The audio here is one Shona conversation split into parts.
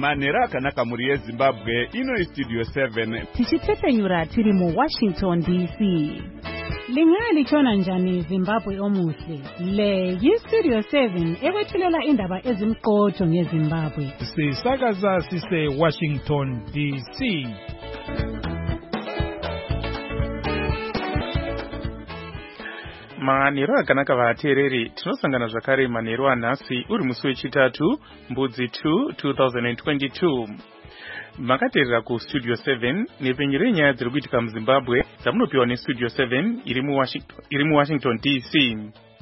Manhero akanaka muri yeZimbabwe, ino iStudio 7. Tichitepenyura tiri mu Washington DC. Lingalichona njani Zimbabwe omuhle? Le yiStudio 7 ekwethulela indaba ezimqotho ngeZimbabwe. Sisakaza sise Washington DC. Manhero akanaka vateereri, tinosangana zvakare manhero anhasi uri musi wechitatu mbudzi 2 2022. Makateerera kuStudio 7 nepenyu renyaya dziri kuitika muZimbabwe dzamunopiwa neStudio 7 iri muWashington DC.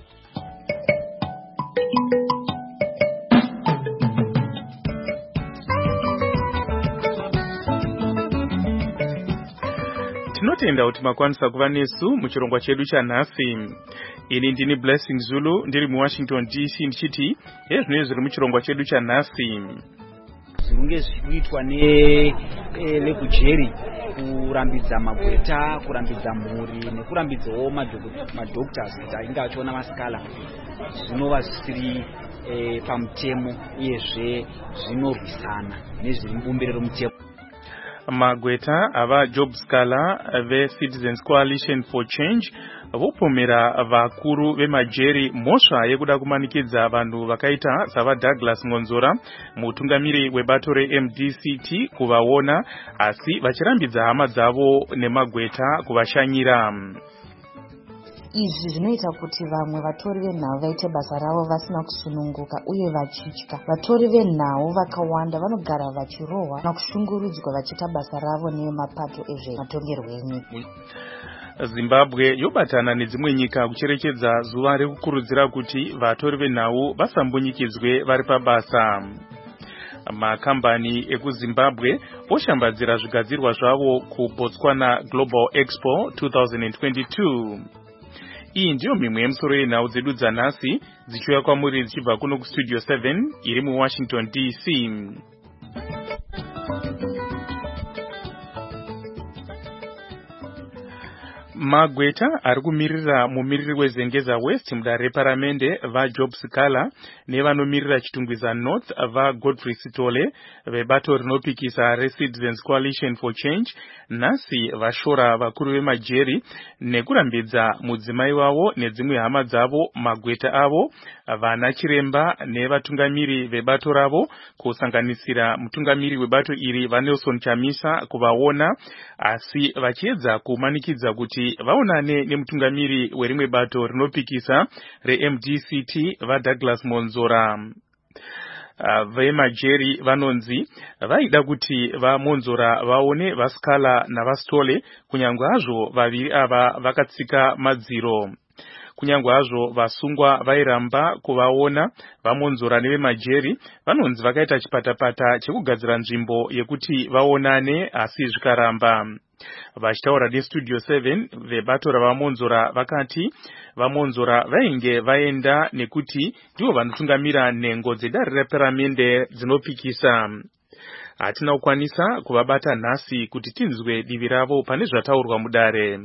Tinotenda kuti makwanisa kuva nesu muchirongwa chedu chanhasi. Ini ndini Blessing Zulu ndiri muWashington DC ndichiti ezvinenge zviri muchirongwa chedu chanhasi. Zvirunge zvichitwa nekujeri kurambidza magweta, kurambidza mhuri nekurambidzawo madoctors kuti ainge achiona masikala zvinova zvisiri pamutemo uyezve zvinorwisana nezviri mubumbiro romutemo. Magweta ava Job Scala veCitizens Coalition for Change vopomera vakuru vemajeri mhosva yekuda kumanikidza vanhu vakaita sava Douglas Ngonzora mutungamiri webato reMDCT kuvaona, asi vachirambidza hama dzavo nemagweta kuvashanyira. Izvi zvinoita kuti vamwe vatori venhau vaite basa ravo vasina kusununguka uye vachitya. Vatori venhau vakawanda vanogara vachirohwa nakushungurudzwa vachiita basa ravo nemapato ezvematongerwo enyika. Zimbabwe yobatana nedzimwe nyika kucherechedza zuva rekukurudzira kuti vatori venhau vasambunyikidzwe vari pabasa. Makambani ekuZimbabwe oshambadzira zvigadzirwa zvavo kuBotswana Global Expo 2022. Iyi ndiyo mimwe yemusoro yenhau dzedu dzanhasi dzichiuya kwamuri dzichibva kuno kuStudio 7 iri muWashington DC. Magweta ari kumirira mumiriri weZengeza West mudare reparamende vaJob Scala nevanomirira Chitungwiza North vaGodfrey Sitole vebato rinopikisa reCitizens Coalition for Change nhasi vashora vakuru vemajeri nekurambidza mudzimai wavo nedzimwe hama dzavo magweta avo vana chiremba nevatungamiri vebato ravo kusanganisira mutungamiri webato iri vaNelson Chamisa kuvaona, asi vachiedza kumanikidza kuti vaonane nemutungamiri werimwe bato rinopikisa reMDCT vaDouglas Monzora. Vemajeri vanonzi vaida kuti vaMonzora vaone vaScala navaStole kunyangwe hazvo vaviri ava vakatsika madziro. Kunyangwe hazvo vasungwa vairamba kuvaona vaMonzora nevemajeri vanonzi vakaita chipatapata chekugadzira nzvimbo yekuti vaonane, asi zvikaramba. Vachitaura neStudio 7 vebato ravaMonzora vakati vaMonzora vainge vaenda nekuti ndivo vanotungamira nhengo dzedare reparamende dzinopikisa. Hatina kukwanisa kuvabata nhasi kuti tinzwe divi ravo pane zvataurwa mudare.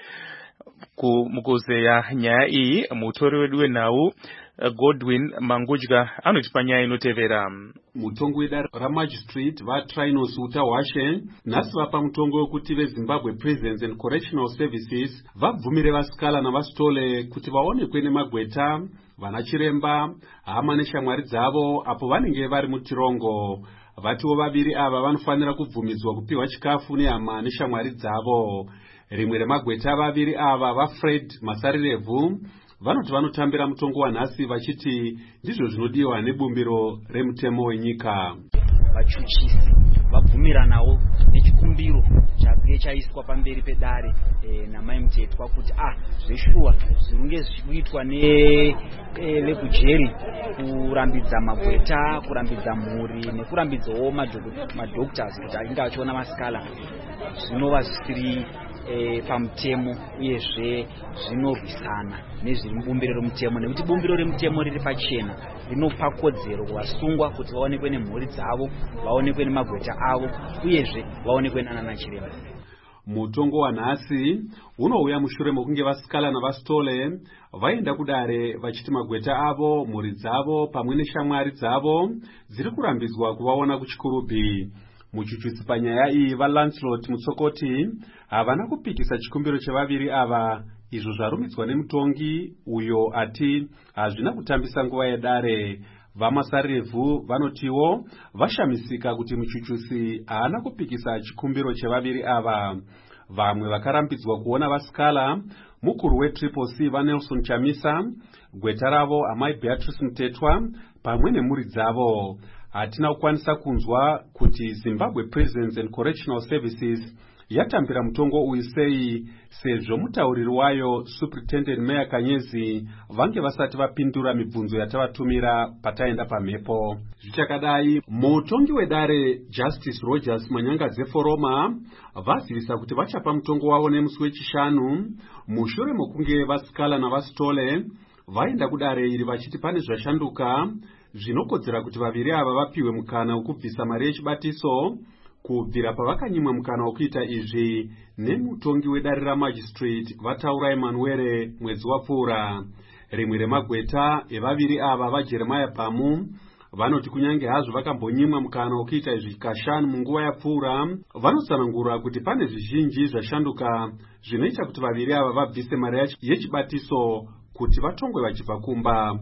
Mukuzeya nyaya iyi mutori wedu wenhau Godwin Mangudya anotipa nyaya inotevera. Mutongo wedare raMagistrate vaTrinos Utawashe nhasi vapa mutongo wekuti veZimbabwe Prisons and Correctional Services vabvumire vaScala navaStole kuti vaonekwe nemagweta, vana chiremba, hama neshamwari dzavo apo vanenge vari mutirongo. Vatiwo vaviri ava vanofanira kubvumidzwa kupiwa chikafu nehama neshamwari dzavo. Rimwe remagweta vaviri ava vaFred Masarirevhu vanoti vanotambira mutongo wanhasi vachiti ndizvo zvinodiwa nebumbiro remutemo wenyika. Vachuchisi vabvumiranawo nechikumbiro chake chaiswa pamberi pedare namai mutetwa kuti zveshuwa zvirunge zvichitwa nekujeri kurambidza magweta, kurambidza mhuri nekurambidzawo madoctors kuti ainge achiona masikala zvinova zvisiri pamutemo uyezve zvinorwisana nezviri mubumbiro romutemo, nekuti bumbiro remutemo riri pachena rinopa kodzero kuvasungwa kuti vaonekwe nemhuri dzavo, vaonekwe nemagweta avo uyezve vaonekwe nana chiremba. Mutongo wanhasi unouya mushure mokunge vasikala navastole vaenda kudare vachiti magweta avo, mhuri dzavo pamwe neshamwari dzavo dziri kurambidzwa kuvaona kuchikurubhi. Muchuchutsi panyaya iyi vaLancelot Mutsokoti havana kupikisa chikumbiro chevaviri ava, izvo zvarumidzwa nemutongi uyo ati hazvina kutambisa nguva yedare. VaMasarevhu vanotiwo vashamisika kuti muchuchutsi haana kupikisa chikumbiro chevaviri ava. Vamwe vakarambidzwa kuona vasikala mukuru weTriple C vaNelson Chamisa, gweta ravo amai Beatrice Mutetwa pamwe nemhuri dzavo. Hatina kukwanisa kunzwa kuti Zimbabwe Prisons and Correctional Services yatambira mutongo uyu sei, sezvo mutauriri wayo Superintendent Meya Kanyezi vange vasati vapindura mibvunzo yatavatumira pataenda pamhepo. Zvichakadai, mutongi wedare Justice Rogers Manyangadze Foroma vazivisa kuti vachapa mutongo wavo nemusi wechishanu mushure mokunge vasikala navastole vaenda kudare iri vachiti pane zvashanduka zvinokodzera kuti vaviri ava vapiwe mukana wekubvisa mari yechibatiso kubvira pavakanyimwa mukana wokuita izvi nemutongi wedare raMagistrate vataura Emmanuel mwedzi wapfuura. Rimwe remagweta evaviri ava vaJeremiah Pamu vanoti kunyange hazvo vakambonyimwa mukana wokuita izvi kashanu munguva yapfuura, vanotsanangura kuti pane zvizhinji zvashanduka zvinoita kuti vaviri ava vabvise mari yechibatiso kuti vatongwe vachibva kumba.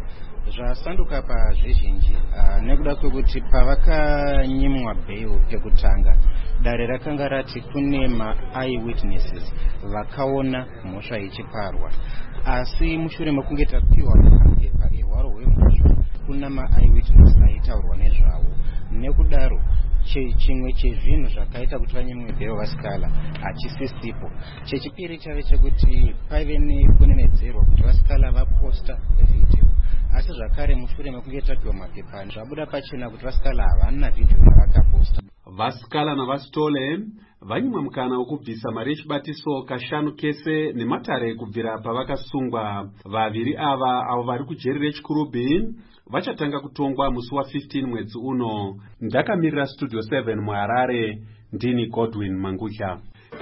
Zvasanduka pazvizhinji nekuda kwekuti pavakanyimwa bail pekutanga dare rakanga rati kune ma-eyewitnesses vakaona mhosva ichiparwa, asi mushure mekunge tapiwa mapepa ehwaro hwemhosva kuna ma-eyewitnesses aitaurwa nezvavo. Nekudaro chimwe chezvinhu zvakaita kuti vanyimwe bail vasikala hachisisipo. Chechipiri chave chekuti paive nekunenedzerwa kuti vasikala vaposta video, asi zvakare mushure mekunge tapiwa mapepa zvabuda pachena kuti vasikala havana video yavakaposta. Vasikala navastole vanyimwa mukana wokubvisa mari yechibatiso kashanu kese nematare kubvira pavakasungwa. Vaviri ava avo vari kujeri rechikurubhi vachatanga kutongwa musi wa15 mwedzi uno. Ndakamirira Studio 7 muHarare, ndini Godwin Mangutya.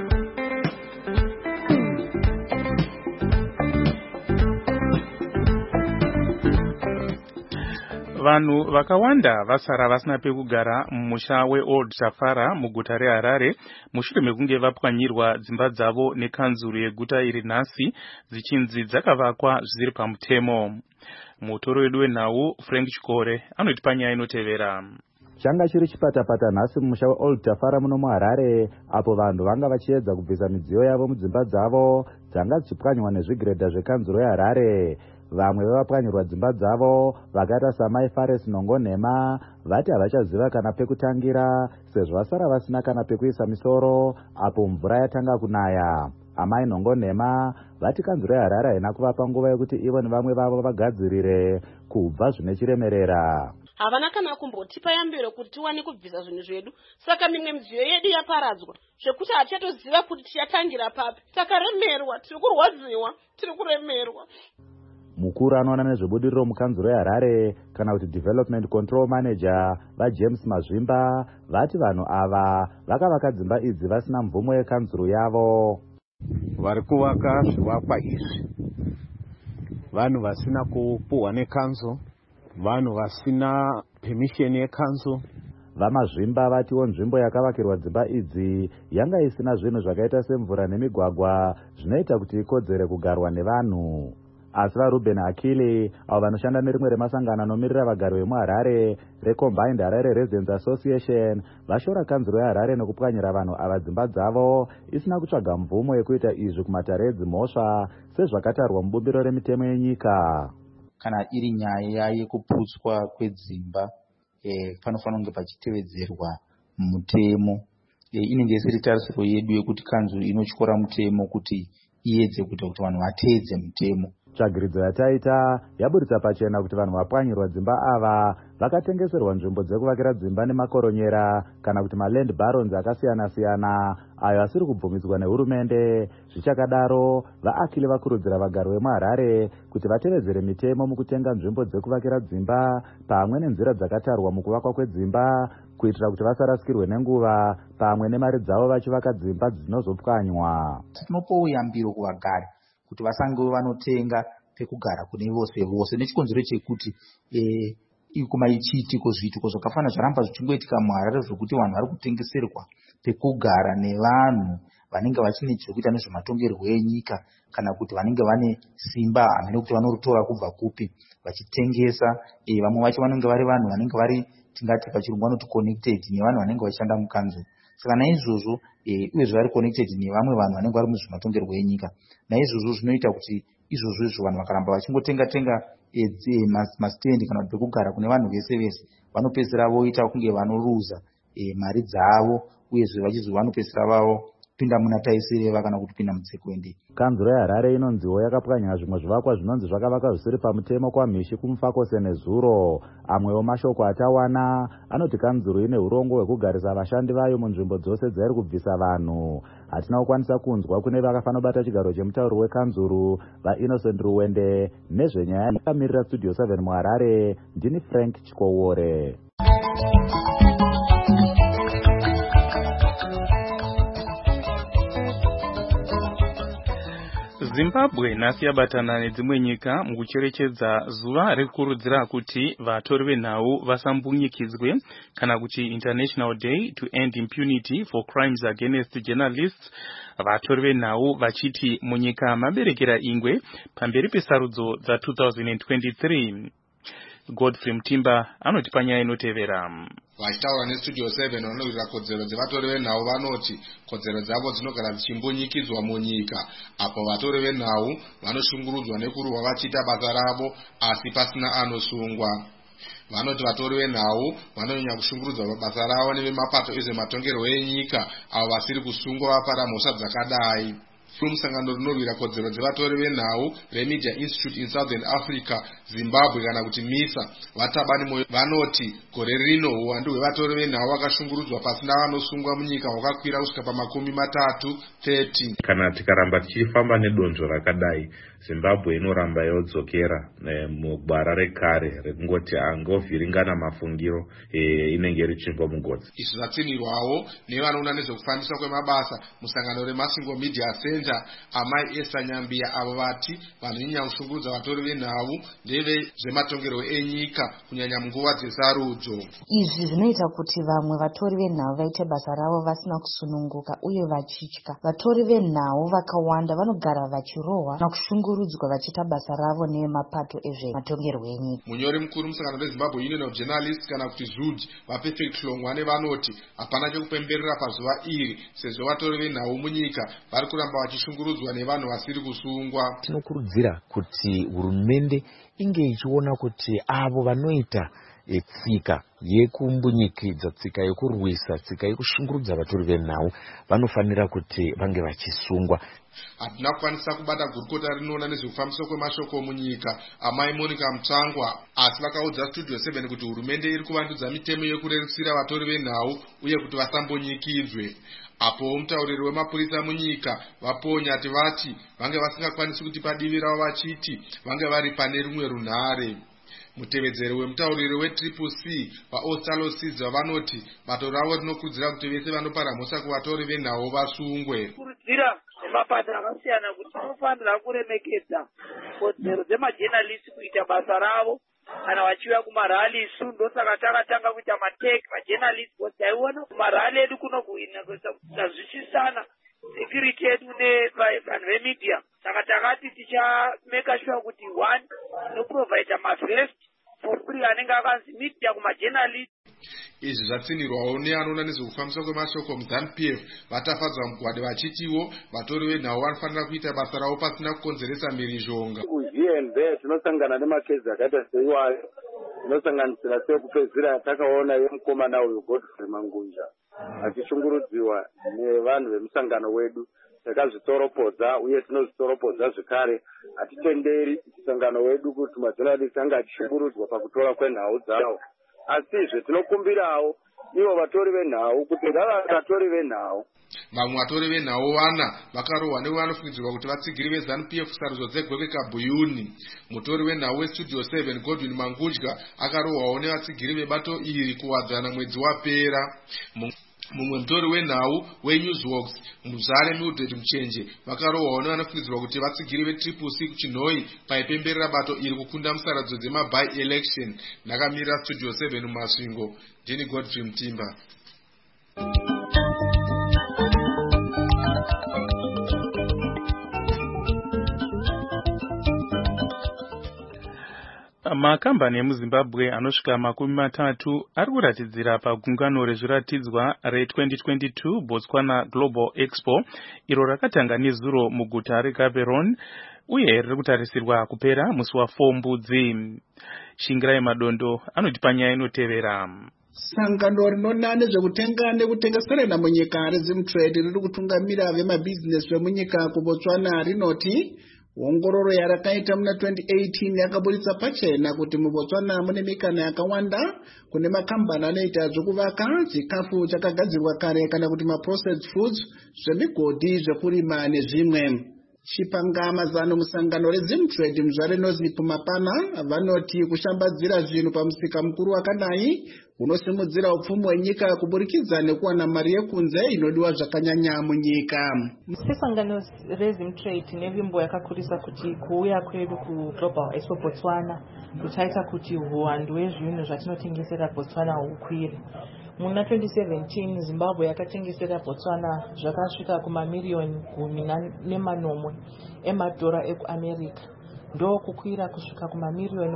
Vanhu vakawanda vasara vasina pekugara mumusha weOld Tafara muguta reHarare mushure mekunge vapwanyirwa dzimba dzavo nekanzuru yeguta iri nhasi dzichinzi dzakavakwa zvisiri pamutemo. Mutoro wedu wenhau Frank Chikore anotipa nyaya inotevera. Changa chiri chipatapata nhasi mumusha weOld Tafara muno muHarare, apo vanhu vanga vachiedza kubvisa midziyo yavo mudzimba dzavo dzanga dzichipwanywa nezvigredha zvekanzuro yeHarare. Vamwe vavapwanyirwa dzimba dzavo vakaita samai Fares Nongonhema vati havachaziva kana pekutangira sezvo vasara vasina kana pekuisa misoro apo mvura yatanga kunaya. Amai Nongonhema vati kanzuro yeHarare haina kuvapa nguva yekuti ivo nevamwe vavo vagadzirire kubva zvine chiremerera. Havana kana kumbotipa yambiro kuti tiwane kubvisa zvinhu zvedu, saka mimwe midziyo yedu yaparadzwa zvekuti hatichatoziva kuti tichatangira papi. Takaremerwa, tiri kurwadziwa, tiri kuremerwa. Mukuru anoona nezvebudiriro mukanzuro yeHarare kana kuti Development Control Manager vaJames Mazvimba vati vanhu ava vakavaka dzimba idzi vasina mvumo yekanzuro yavo. Vari kuvaka zvivakwa izvi vanhu vasina kupuhwa nekanzuro, vanhu vasina permission yekanzuro. VaMazvimba vatiwo nzvimbo yakavakirwa dzimba idzi yanga isina zvinhu zvakaita semvura nemigwagwa zvinoita kuti ikodzere kugarwa nevanhu. Asi vaRuben Akili avo vanoshanda nerimwe remasangano anomiririra vagari vemuHarare reCombined Harare Residents Association vashora kanzuro yeHarare nekupwanyira vanhu ava dzimba dzavo isina kutsvaga mvumo yekuita izvi kumatare edzimhosva sezvakatarwa mubumbiro remitemo yenyika. Kana iri nyaya yekuputswa kwedzimba panofanira kunge pachitevedzerwa mutemo. Inenge isiri tarisiro yedu yekuti kanzuro inotyora mutemo kuti iedze kuita kuti vanhu vateedze mutemo. Tsvagiridzo yataita yaburitsa pachena kuti vanhu vapwanyirwa dzimba ava vakatengeserwa nzvimbo dzekuvakira dzimba nemakoronyera kana kuti maland barons akasiyana-siyana ayo asiri kubvumidzwa nehurumende. Zvichakadaro, vaAkili vakurudzira vagari vemuHarare kuti vatevedzere mitemo mukutenga nzvimbo dzekuvakira dzimba pamwe nenzira dzakatarwa mukuvakwa kwedzimba kuitira kuti vasarasikirwe nenguva pamwe nemari dzavo vachivaka dzimba dzinozopwanywa. Tinopowo yambiro kuvagari kuti vasange vanotenga pekugara kune vose nechikonzero chekuti kumaichiitiko zviitiko zvakafanana zvaramba zvichingoitika muHarare zvokuti vanhu vari kutengeserwa pekugara nevanhu vanenge vachine chekuita nezvematongerwo enyika kana kuti vanenge vane simba hamene kuti vanorutora kubva kupi vachitengesa. Vamwe vacho vanenge vari vanhu vanenge vari tingati pachirungu vanoti connected nevanhu vanenge vachishanda mukanzo. Saka naizvozvo uyezve vari connected nevamwe vanhu vanenge vari muzvematongerwo enyika. Naizvozvo zvinoita kuti izvozvo vanhu vakaramba vachingotenga masitendi kana kuti pekugara kune vanhu vese vanopedzisira voita kunge vanoruza mari dzavo uyezve vachizvi vanopedzisira vavo pinda muna taisireva kana kuti pinda mutsekwende. Kanzuro yeHarare inonziwo yakapwanya zvimwe zvivakwa zvinonzi zvakavakwa zvisiri pamutemo kwamhishi kumufakose nezuro. Amwewo mashoko atawana anoti kanzuro ine urongo hwekugarisa vashandi vayo munzvimbo dzose dzairi kubvisa vanhu. Hatina kukwanisa kunzwa kune vakafanobata chigaro chemutauri wekanzuro vaInnocent Ruwende. Nezvenyaya yakamirira Studio 7 muHarare, ndini Frank Chikowore. Zimbabwe nhasi yabatana nedzimwe nyika mukucherechedza zuva rekukurudzira kuti vatori venhau vasambunyikidzwe kana kuti International Day to End Impunity for Crimes Against Journalists. Vatori venhau vachiti munyika maberekera ingwe pamberi pesarudzo dza 2023. Godfrey Mtimba anoti panyaya inotevera. Vachitaura neStudio 7 vanowirira kodzero dzevatori venhau vanoti kodzero dzavo dzinogara dzichimbunyikidzwa munyika apo vatori venhau vanoshungurudzwa nekurwa vachiita basa ravo asi pasina anosungwa. Vanoti vatori venhau vanonyanya kushungurudzwa pabasa ravo nevemapato ezvematongerwo enyika avo vasiri kusungwa vapara mhosva dzakadai. Musangano rinorwira kodzero dzevatori venhau reMedia Institute in Southern Africa, Zimbabwe kana kuti MISA vatabani moyo vanoti gore rino uwandu hwevatori venhau vakashungurudzwa pasina vanosungwa munyika hwakakwira kusvika pa30. Kana tikaramba tichifamba nedonzvo rakadai, Zimbabwe inoramba yodzokera mugwara rekare rekungoti angovhiringana mafungiro inenge iri chimbo mugodzi. Izvi zvatsinirwawo nevanoona nezvekufambiswa kwemabasa musangano reMasingo Media Center amai Esther Nyambia avo vati vanonyanya kushungurudza vatori venhau ndezvematongerwo enyika kunyanya munguva dzesarudzo. Izvi zvinoita kuti vamwe vatori venhau vaite basa ravo vasina kusununguka uye vachitya. Vatori venhau vakawanda vanogara vachirohwa nakushungurudzwa vachiita basa ravo nemapato ezvematongerwo enyika. Munyori mukuru musangano reZimbabwe Union of Journalists kana kuti ZUD vaPerfect Hlongwane vanoti hapana chekupemberera pazuva iri sezvo vatori venhau munyika vari kuramba vachishungurudzwa nevanhu vasiri kusungwa. Tinokurudzira kuti hurumende inge ichiona kuti avo vanoita tsika yekumbunyikidzwa, tsika yekurwisa, tsika yekushungurudza vatori venhau vanofanira kuti vange vachisungwa. Hatina kukwanisa kubata gurukota rinoona nezvekufambiswa kwemashoko munyika amai Monica Mutsvangwa, asi vakaudza Studio 7 kuti hurumende iri kuvandudza mitemo yekurerusira vatori venhau uye kuti vasambunyikidzwe. Apo mutauriri wemapurisa munyika vaPonyati vati vange vasingakwanisi kuti padivi ravo vachiti vange vari pane rumwe runhare. Mutevedzeri wemutauriri weCCC vaOstalo Sizwa vanoti bato ravo rinokurudzira kuti vese vanopara mhosva kuvatori venhau vasungwe. Kurudzira nemapato akasiyana kuti tinofanira kuremekedza kodzero dzemajenalisti kuita basa ravo kana vachiuya kumaralisu. Ndosaka takatanga kuita mateki majenalisti kuti taiona kumarali edu kunokuina kutazvishisana security yedu nevanhu vemedia. Saka takati tichameka sure kuti one tinoprovide mavest for free anenge akanzi media kumajenalisti. Izvi zvatsinirwawo neanoona nezvekufambiswa kwemashoko muZANU-PF vatafadzwa mugwade vachitiwo vatori venhau vanofanira kuita basa ravo pasina kukonzeresa mhirizhonga. KuGNZ tinosangana nemakezi akaita seiwayo, tinosanganisira sekupedzisira yatakaona yemukomana uyu Godfrey Mangunja achishungurudziwa nevanhu vemusangano wedu. Takazvitoropodza uye tinozvitoropodza zvekare. Hatitenderi musangano wedu kuti majournalists anga achishungurudzwa pakutora kwenhau dzavo. Asizve tinokumbirawo ivo vatori venhau kuti ngavavatori venhau. vamwe vatori venhau vana vakarohwa nevanofungidzirwa kuti vatsigiri veZANU-PF sarudzo dzegwekwe kabhuyuni. Mutori wenhau westudio 7 Godwin Mangudya akarohwawo nevatsigiri vebato iri kuwadzana mwedzi wapera. Mumwe mutori wenhau weNewsworks Muzare Mildred Muchenje vakarohwawo nevanofungidzirwa kuti vatsigiri veTriple-C kuchinhoi paipemberera bato iri kukunda musaradzo dzemaby election. Ndakamirira studio 7 mumasvingo, ndini Godfrey Mutimba. Makambani emuZimbabwe anosvika 30 ari kuratidzira pagungano rezviratidzwa re2022 Botswana Global Expo iro rakatanga nezuro muguta reGaborone uye riri kutarisirwa kupera musi wa4 Mbudzi. Shingirai Madondo anoti panyaya inotevera. Sangano rinona nezvekutenga nekutengeserana munyika reZimtrade riri kutungamira vemabhizinesi vemunyika kuBotswana rinoti ongororo yarakaita muna 2018 yakaburitsa pachena kuti muBotswana mune mikana yakawanda kune makambani anoita zvekuvaka, chikafu chakagadzirwa kare kana kuti maprocessed foods, zvemigodhi, zvekurima nezvimwe. Chipangamazano musangano reZimtrade muzvare nozipo mapana vanoti kushambadzira zvinhu pamusika mukuru wakadai unosimudzira upfumi hwenyika kuburikidza nekuwana mari yekunze inodiwa zvakanyanya munyika. Sesangano reZimtrade nevimbo yakakurisa kuti kuuya kwedu kuGlobal Expo Botswana kuchaita kuti uwandu hwezvinhu zvatinotengesera Botswana hukwire. Muna 2017 Zimbabwe yakatengesera Botswana zvakasvika kumamiliyoni 10 emadhora ekuAmerica, ndo kukwira kusvika kumamiliyoni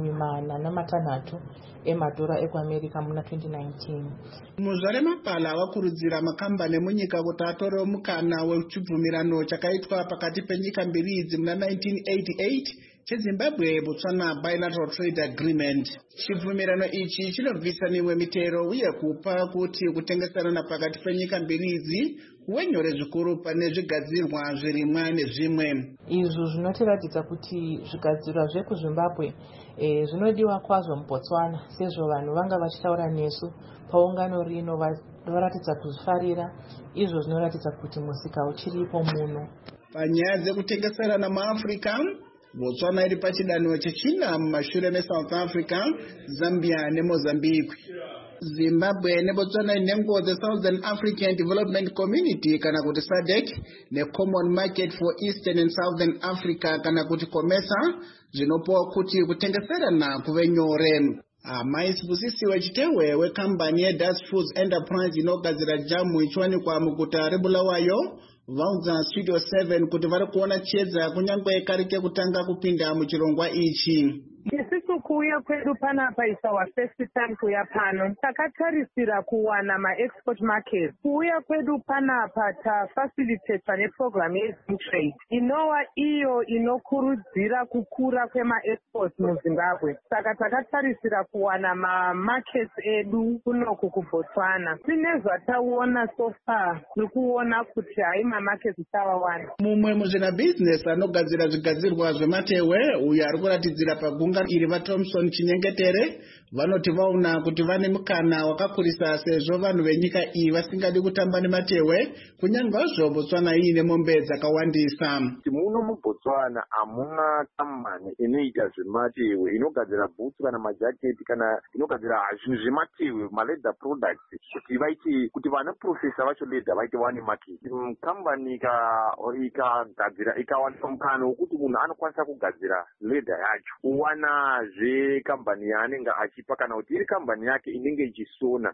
46 emadhora ekuAmerica muna 2019. Muzvare Mapala vakurudzira makambani emunyika kuti atorewo mukana wechibvumirano chakaitwa pakati penyika mbiri idzi muna 1988 cheZimbabwe Botswana Bilateral Trade Agreement. Chibvumirano ichi chinobvisa mimwe mitero uye kupa kuti kutengeserana pakati penyika mbiri idzi kuve nyore zvikuru pane zvigadzirwa zvirimwa nezvimwe. Izvo zvinotiratidza kuti zvigadzirwa zvekuZimbabwe zvinodiwa kwazvo muBotswana, sezvo vanhu vanga vachitaura nesu paungano rino varatidza kuzvifarira. Izvo zvinoratidza kuti musika uchiripo muno. Panyaya dzekutengeserana muAfrica, Botswana iri pachidanho chechina mumashure meSouth Africa, Zambia neMozambique. Zimbabwe neBotswana nengo dzeSouthern African Development Community kana kuti SADC neCommon Market for Eastern and Southern Africa kana kuti COMESA zvinopowa kuti kutengeserana kuve nyore. Maisibusisi wechitewe wekambani yeDutch Foods Enterprise inogadzira jamu ichiwanikwa muguta reBulawayo vaudza Studio 7 kuti vari kuona chiedza kunyangwe kari kekutanga kupinda muchirongwa ichi. Isusu kuuya kwedu panapa is our first time kuuya pano. Takatarisira kuwana ma-export market. Kuuya kwedu panapa tafacilitatwa neprogram yeZimtrade inova iyo inokurudzira kukura kwema-exports muZimbabwe. Saka takatarisira kuwana ma-markets edu kunoku kuBotswana. Tine zvataona so far nikuona kuti hai ma-markets tawawanda. Mumwe muzvinabhizinesi anogadzira zvigadzirwa zvematehwe uyo ari kuratidzira pagunga iri vaThomson Chinyengetere vanoti vaona kuti vane mukana wakakurisa sezvo vanhu venyika iyi vasingadi kutamba nematehwe kunyangwe Botswana iine mombe dzakawandisa. Muno muBotswana amuna kambani inoita zvematehwe inogadzira bhutsu kana majaketi kana inogadzira zvinhu zvematehwe maleather products kuti vaiti kuti vana profesa vacho leather vaite wani market. Kambani ikagadzira ikawaniswa mukana wekuti munhu anokwanisa kugadzira leather yacho uwana kambani yaanenge achipa kana kuti iri kambani yake inenge ichisona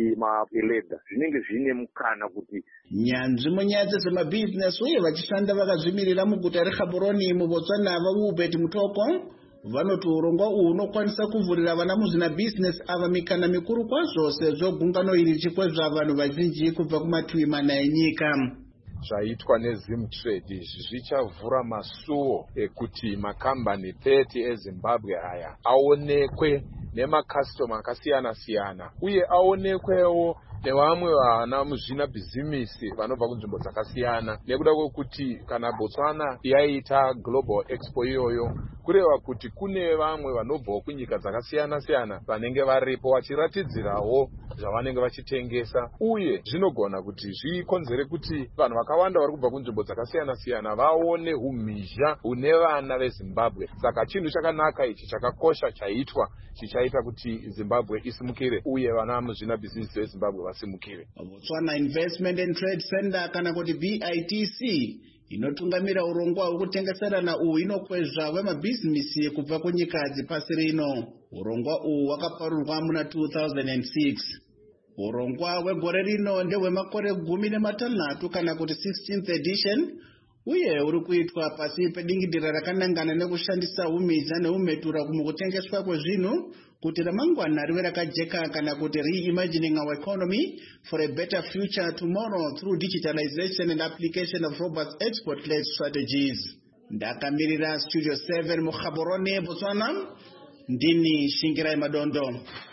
maledha zvinenge zvine mukana kuti nyanzvi munyaya dzezvemabhizinesi uye vachishanda vakazvimirira muguta reGaborone muBotswana vaUbert Mutoko vanoti urongwa uhu unokwanisa kuvhurira vana muzvinabhizinesi ava mikana mikuru kwazvo sezvo gungano iri chikwezva vanhu vazhinji kubva kumativi mana enyika. Zvaitwa neZimtrade izvi zvichavhura masuo ekuti makambani 30 eZimbabwe aya aonekwe nemakastoma akasiyana siyana uye aonekwewo nevamwe vana muzvina bhizimisi vanobva kunzvimbo dzakasiyana, nekuda kwekuti kana Botswana yaita global expo iyoyo kureva kuti kune vamwe vanobvawo kunyika dzakasiyana siyana vanenge varipo vachiratidzirawo zvavanenge vachitengesa, uye zvinogona kuti zvikonzere kuti vanhu vakawanda vari kubva kunzvimbo dzakasiyana siyana vaone umhizha une vana veZimbabwe. Saka chinhu chakanaka ichi chakakosha chaitwa chichaita kuti Zimbabwe isimukire uye vana muzvina bhizinesi veZimbabwe vasimukire. Botswana Investment and Trade Center kana kuti BITC inotungamira urongwa hwekutengeserana uhu inokwezva wemabhizinesi kubva kunyika dzipasi rino. Urongwa uhu hwakaparurwa muna 2006. Urongwa hwegore rino ndehwemakore 13 kana kuti 16th edition, uye uri kuitwa pasi pedingidira rakanangana nekushandisa umhizha neumetura mukutengeswa kwezvinhu kuti ramangwana rive rakajeka kana kuti reimagining our economy for a better future tomorrow through digitalization and application of robust export-led strategies. Ndakamirira Studio 7 muGaborone, Botswana, ndini Shingirai Madondo.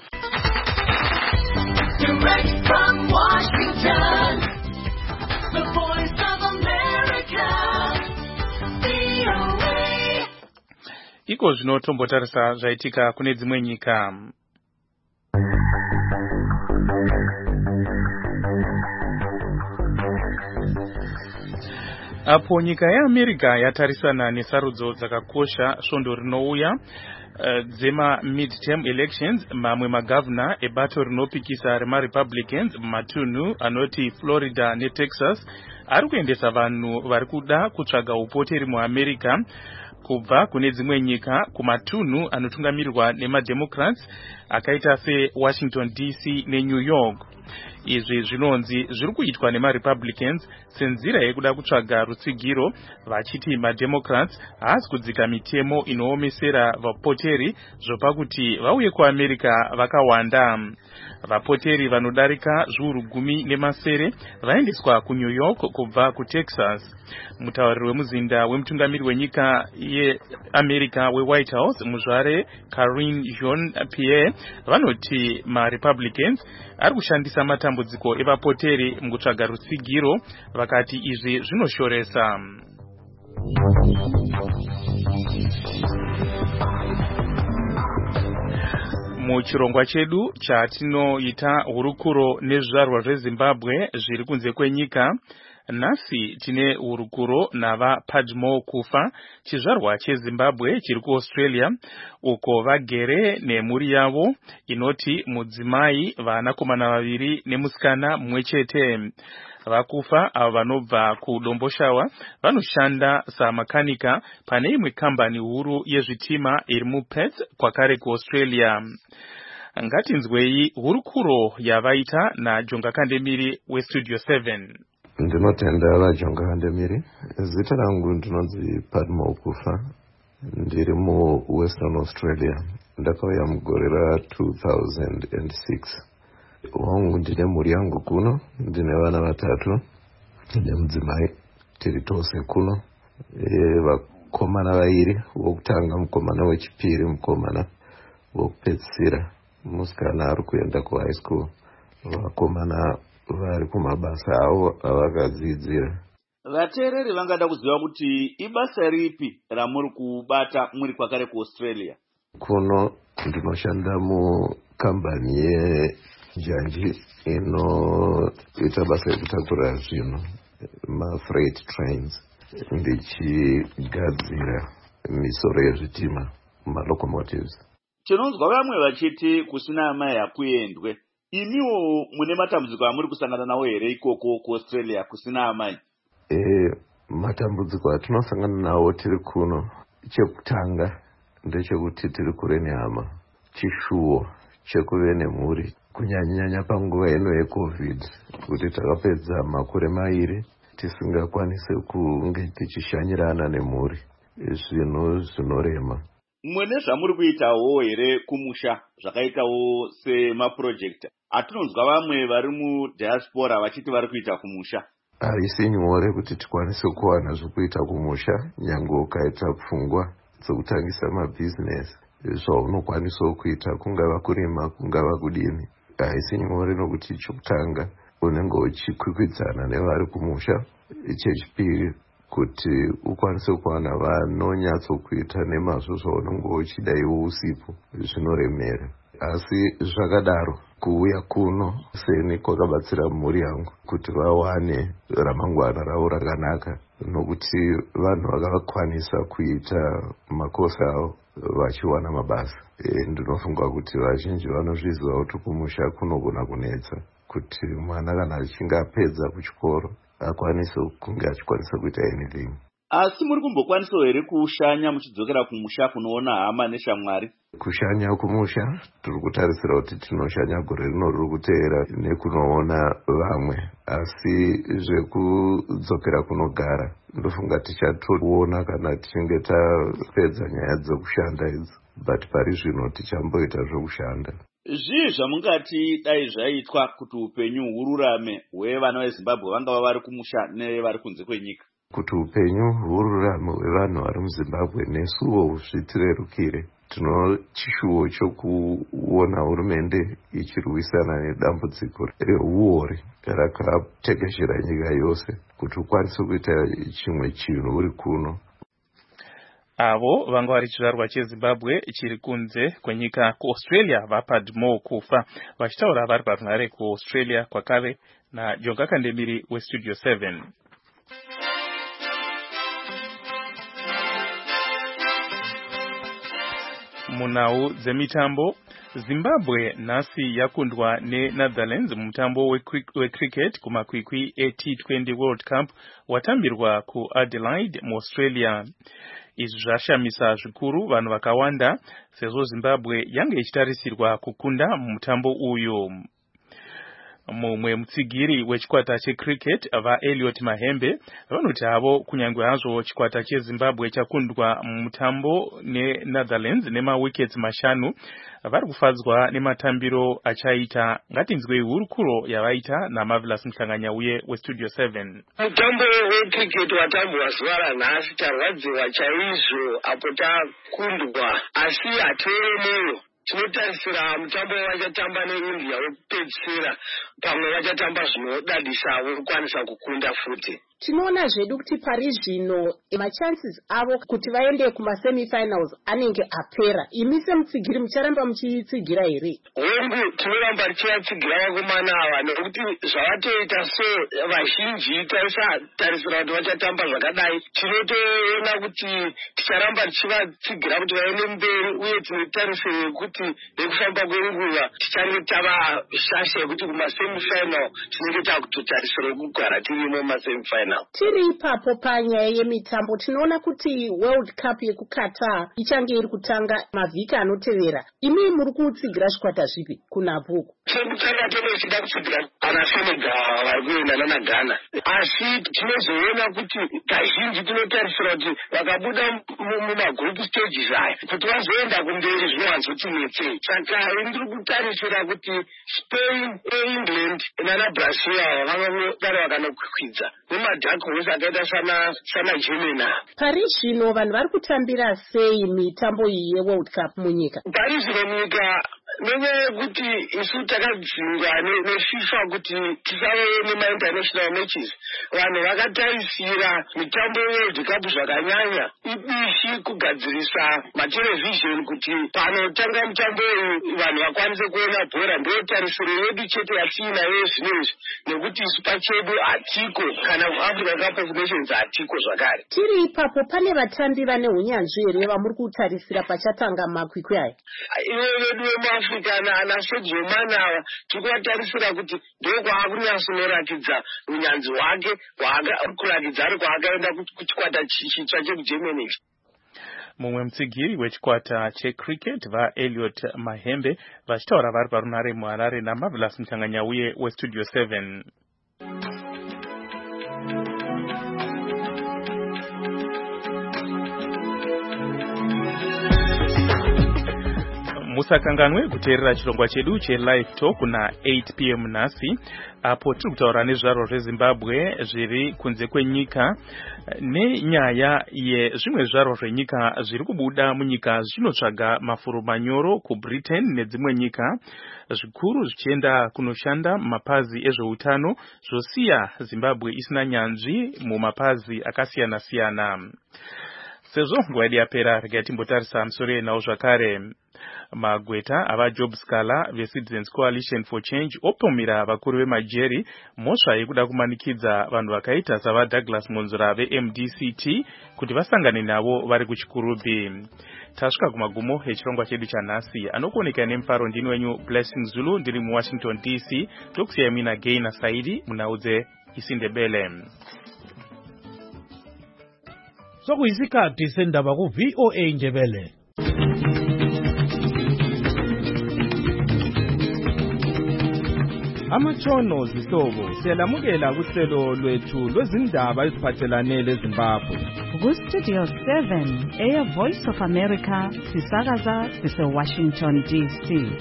Direct from Washington, the voice of America, VOA. Iko zvinotombotarisa zvaitika kune dzimwe nyika. Apo nyika yeAmerica yatarisana nesarudzo dzakakosha svondo rinouya dzema midterm elections, mamwe magavana ebato rinopikisa remaRepublicans mumatunhu anoti Florida neTexas ari kuendesa vanhu vari kuda kutsvaga upoteri muAmerica kubva kune dzimwe nyika kumatunhu anotungamirirwa nemademocrats akaita seWashington DC neNew York. Izvi zvinonzi zviri kuitwa nemaRepublicans senzira yekuda kutsvaga rutsigiro, vachiti mademocrats haasi kudzika mitemo inoomesera vapoteri zvopa kuti vauye kuAmerica vakawanda. Vapoteri vanodarika zviuru 10 vaendeswa kuNew York kubva kuTexas. Mutauriri wemuzinda wemutungamiri wenyika yeAmerica weWhite House, muzvare Karine Jean-Pierre, vanoti maRepublicans ari kushandisa matambudziko evapoteri mukutsvaga rutsigiro, vakati izvi zvinoshoresa. Muchirongwa chedu chatinoita hurukuro nezvizvarwa zveZimbabwe zviri kunze kwenyika, nhasi tine hurukuro nava Padmo Kufa, chizvarwa cheZimbabwe chiri kuAustralia, uko vagere nemhuri yavo inoti mudzimai, vanakomana 2 nemusikana mumwe chete. Vakufa ava vanobva kuDomboshawa vanoshanda samakanika pane imwe kambani huru yezvitima iri muPerth kwakare kuAustralia. Ngatinzwei hurukuro yavaita naJonga Kandemiri weStudio 7. Ndinotenda vaJonga Kandemiri. Zita rangu ndinonzi Padmo Kufa. Ndiri muWestern Australia. Ndakauya mugore ra2006. Wangu ndine mhuri yangu kuno, ndine vana 3 nemudzimai, tiri tose kuno. Vakomana 2, wokutanga mukomana wechipiri, mukomana wokupedzisira, musikana ari kuenda kuhigh school, vakomana vari kumabasa avo avakadzidzira. Vateereri vangada kuziva kuti ibasa ripi ramuri kubata muri kwakare kuAustralia? Kuno ndinoshanda mukambani yejanji inoita basa yekutakura zvinhu, mafreight trains, ndichigadzira misoro yezvitima, malocomotives. Tinonzwa vamwe vachiti kusina amai hakuendwe. Imiwo mune matambudziko amuri kusangana nawo here ikoko kuAustralia kusina amai? Matambudziko atinosangana nawo tiri kuno, chekutanga ndechekuti tiri kure nehama, chishuwo chekuve nemhuri, kunyanya panguva ino yeCovid, kuti takapedza makore 2 tisingakwanise kunge tichishanyirana nemhuri, zvinhu zvinorema. Mwene zvamuri kuitawo here kumusha zvakaitawo semapurojekti? Atinonzwa vamwe vari mudiaspora vachiti vari kuita kumusha. Haisi nyore kuti tikwanise kuwana zvekuita kumusha, nyange ukaita pfungwa dzokutangisa mabhizinesi. Zvaunokwanisa kuita kungava kurima, kungava kudini, haisi nyore nokuti chokutanga unenge uchikwikwidzana nevari kumusha, chechipiri kuti ukwanise kuwana vanonyatsokuita nemazvo zvaunenge uchida iwo usipo zvinoremera. Asi zvakadaro kuuya kuno seni kwakabatsira mhuri yangu kuti vawane ramangwana ravo rakanaka, nokuti vanhu vakakwanisa kuita makosi avo vachiwana mabasa. Ndinofunga kuti vazhinji vanozviziva kuti kumusha kunogona kunetsa, kuti mwana kana achinge apedza kuchikoro akwanise kunge achikwanisa kuita anything. Asi muri kumbokwanisawo here kushanya muchidzokera kumusha kunoona hama neshamwari? Kushanya kumusha tiri kutarisira kuti tinoshanya gore rino riri kuteera nekunoona vamwe, asi zvekudzokera kunogara ndofunga tichatoona kana tichinge tapedza nyaya dzokushanda idzi, but pari zvino tichamboita zvokushanda. Zvii zvamungati dai zvaitwa kuti upenyu hururame hwevana veZimbabwe vangava vari kumusha nevari kunze kwenyika? Kuti upenyu hururame hwevanhu vari muZimbabwe nesuwo zvitirerukire, tino chishuwo chokuona hurumende ichirwisana nedambudziko reuori rakatekeshera nyika yose, kuti ukwanise kuita chimwe chinhu uri kuno. Avo vanga vari chizvarwa cheZimbabwe chiri kunze kwenyika kuAustralia vapadmo kufa, vachitaura vari parunhare kuAustralia kwakare naJonga Kandemiri weStudio 7. Munhau dzemitambo, Zimbabwe nhasi yakundwa neNetherlands mumutambo wecricket kumakwikwi eT20 World Cup watambirwa kuAdelaide muAustralia. Izvi zvashamisa zvikuru vanhu vakawanda sezvo Zimbabwe yange ichitarisirwa kukunda mumutambo uyu. Mumwe mutsigiri wechikwata checricket vaElliot Mahembe vanoti havo kunyange hazvo chikwata cheZimbabwe chakundwa mumutambo neNetherlands nemawickets 5 vari kufadzwa nematambiro achaita. Ngatinzwei hurukuro yavaita naMarvelous Mhlanganyauye weStudio 7. Mutambo wecricket watambwa zuva ranhasi tarwadziwa chaizvo apo takundwa, asi hatiremeyo. Tinotarisira mutambo vachatamba neIndia wekupedzisira, pamwe vachatamba zvinodadisa vokwanisa kukunda futi. Tinoona zvedu kuti pari zvino machances avo kuti vaende kumasemifinals anenge apera. Imi semutsigiri mucharamba muchitsigira here? Hongu tinoramba tichivatsigira vakomana ava nekuti zvavatoita so vazhinji tarisira kuti vachatamba zvakadai. Tinotoona kuti ticharamba tichivatsigira kuti vaende mberi, uye tinotarisira kuti nekufamba kwenguva tichange tava shasha yekuti kumasemifinal tinenge takutotarisira kugara tirimo mumasemifinal. Tiri ipapo panyaya yemitambo, tinoona kuti World Cup yekuKatar ichange iri kutanga mavhiki anotevera. Imi muri kutsigira chikwata zvipi kunapuku? Chekutanga tonochida kutsigira ana Senegal vari kuenda naGhana, asi tinozoona kuti kazhinji tinotarisira kuti vakabuda mumagroup stages aya kuti vazoenda kumberi zvinowanzotinetsei. Saka ndiri kutarisira kuti Spain, England nanaBrazil vanodaro vakanokwikwidzwa nemadhako hose akaita sana Germany. Pari zvino vanhu vari kutambira sei mitambo iyi yeWorld Cup munyika? Pari zvino munyika nevekuti isu takadzingwa neFIFA kuti tisave nemainternational matches, vanhu vakatarisira mitambo yeWorld Cup zvakanyanya ibishi kugadzirisa matelevhizheni kuti panotanga mutambo uyu vanhu vakwanise kuona bhora. Ndiyo tarisiro yedu chete yatiinayo zvinezvi, nekuti isu pachedu hatiko, kana Africa Cup of Nations hatiko zvakare. Tiri ipapo pane vatambi vane hunyanzvi here vamuri kutarisira pachatanga makwikwi aya? Ivo vedu vemuAfrica ana Sergio Manava tikuvatarisira kuti ndokwaakunyatsonoratidza unyanzvi hwake kurakidza ari kwaakaenda kuchikwata chitsva chekuGermany. Mumwe mutsigiri wechikwata checricket vaElliot Mahembe vachitaura vari parunhare muHarare naMarvelous Mhlanganyauye weStudio 7. musakanganwe kuteerera chirongwa chedu chelive talk na 8 pm nhasi apo tiri kutaura nezvaro zvezimbabwe zviri kunze kwenyika nenyaya yezvimwe zvaro zvenyika zviri kubuda munyika zvichinotsvaga mafuro manyoro kubritain nedzimwe nyika zvikuru zvichienda kunoshanda mumapazi ezveutano zvosiya zimbabwe isina nyanzvi mumapazi akasiyana-siyana. Sezvo nguva yedu yapera regai timbotarisa musoro yenhau zvakare. Magweta ava Job Scala veCitizens Coalition for Change opomera vakuru vemajeri mhosva yekuda kumanikidza vanhu vakaita sava Douglas Monzora veMDCT kuti vasangane navo vari kuchikurubhi. Tasvika kumagumo echirongwa chedu chanhasi. Anokuoneka nemufaro ndini wenyu Blessing Zulu ndiri muWashington DC. Tokusiyai mina Gaina Saidi munhau dzeIsindebele. Sokuyisikhathi sendaba ku-VOA Ndebele. Amatshono zihlobo siyalamukela kuhlelo lwethu lwezindaba eziphathelane leZimbabwe. Ku-Studio 7 Air Voice of America sisakaza sise-Washington DC.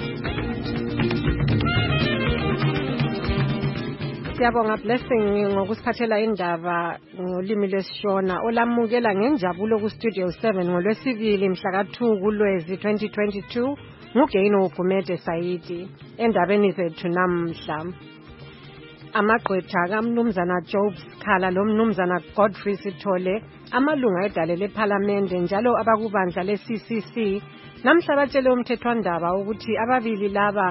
Siyabonga Blessing ngokusiphathela indaba ngolimi lwesishona olamukela ngenjabulo ku-Studio 7 ngolwesibili mhla ka-2 kuLwezi 2022 nguGaino Ugumede Saidi endabeni zethu namhla. Amagqwetha kaMnumzana Job Scala lomnumzana Godfrey Sithole amalunga edale lephalamende njalo abakubandla le-CCC namhla batshele umthethwandaba ukuthi ababili laba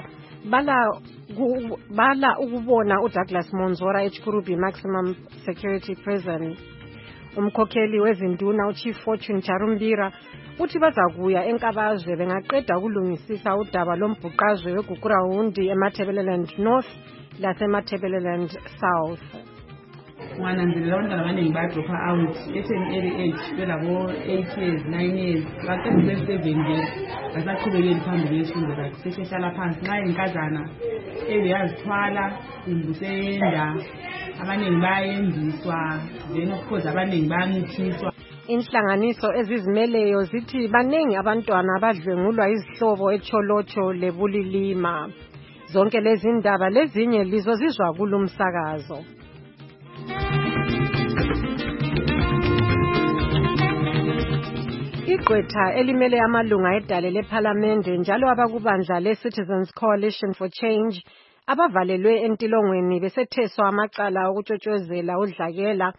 bala ukubona uDouglas Monzora eChikurubi Maximum Security Prison. Umkhokheli wezinduna uChief Fortune Charumbira uthi bazakuya enkabazwe bengaqeda ukulungisisa udaba lombhuqazwe weGugurawundi eMatabeleland North laseMatabeleland South. Wananzelela abantwana abaningi badropha out early age belabo 8 years 9 years baqedile 7 years basaqhubekeli phambili ngezifundo zakhe sehlala phansi nxa inkazana ebeyazithwala imbusenda abaningi bayendiswa then of course abaningi bayamithiswa. Inhlanganiso ezizimeleyo zithi baningi abantwana abadlwengulwa izihlobo eCholocho leBulilima. Zonke lezi ndaba lezinye lizozizwa kulumsakazo. Igqwetha elimele amalunga edale lephalamende njalo abakubandla le-Citizens Coalition for Change abavalelwe entilongweni besetheswa amacala okutshotshozela udlakela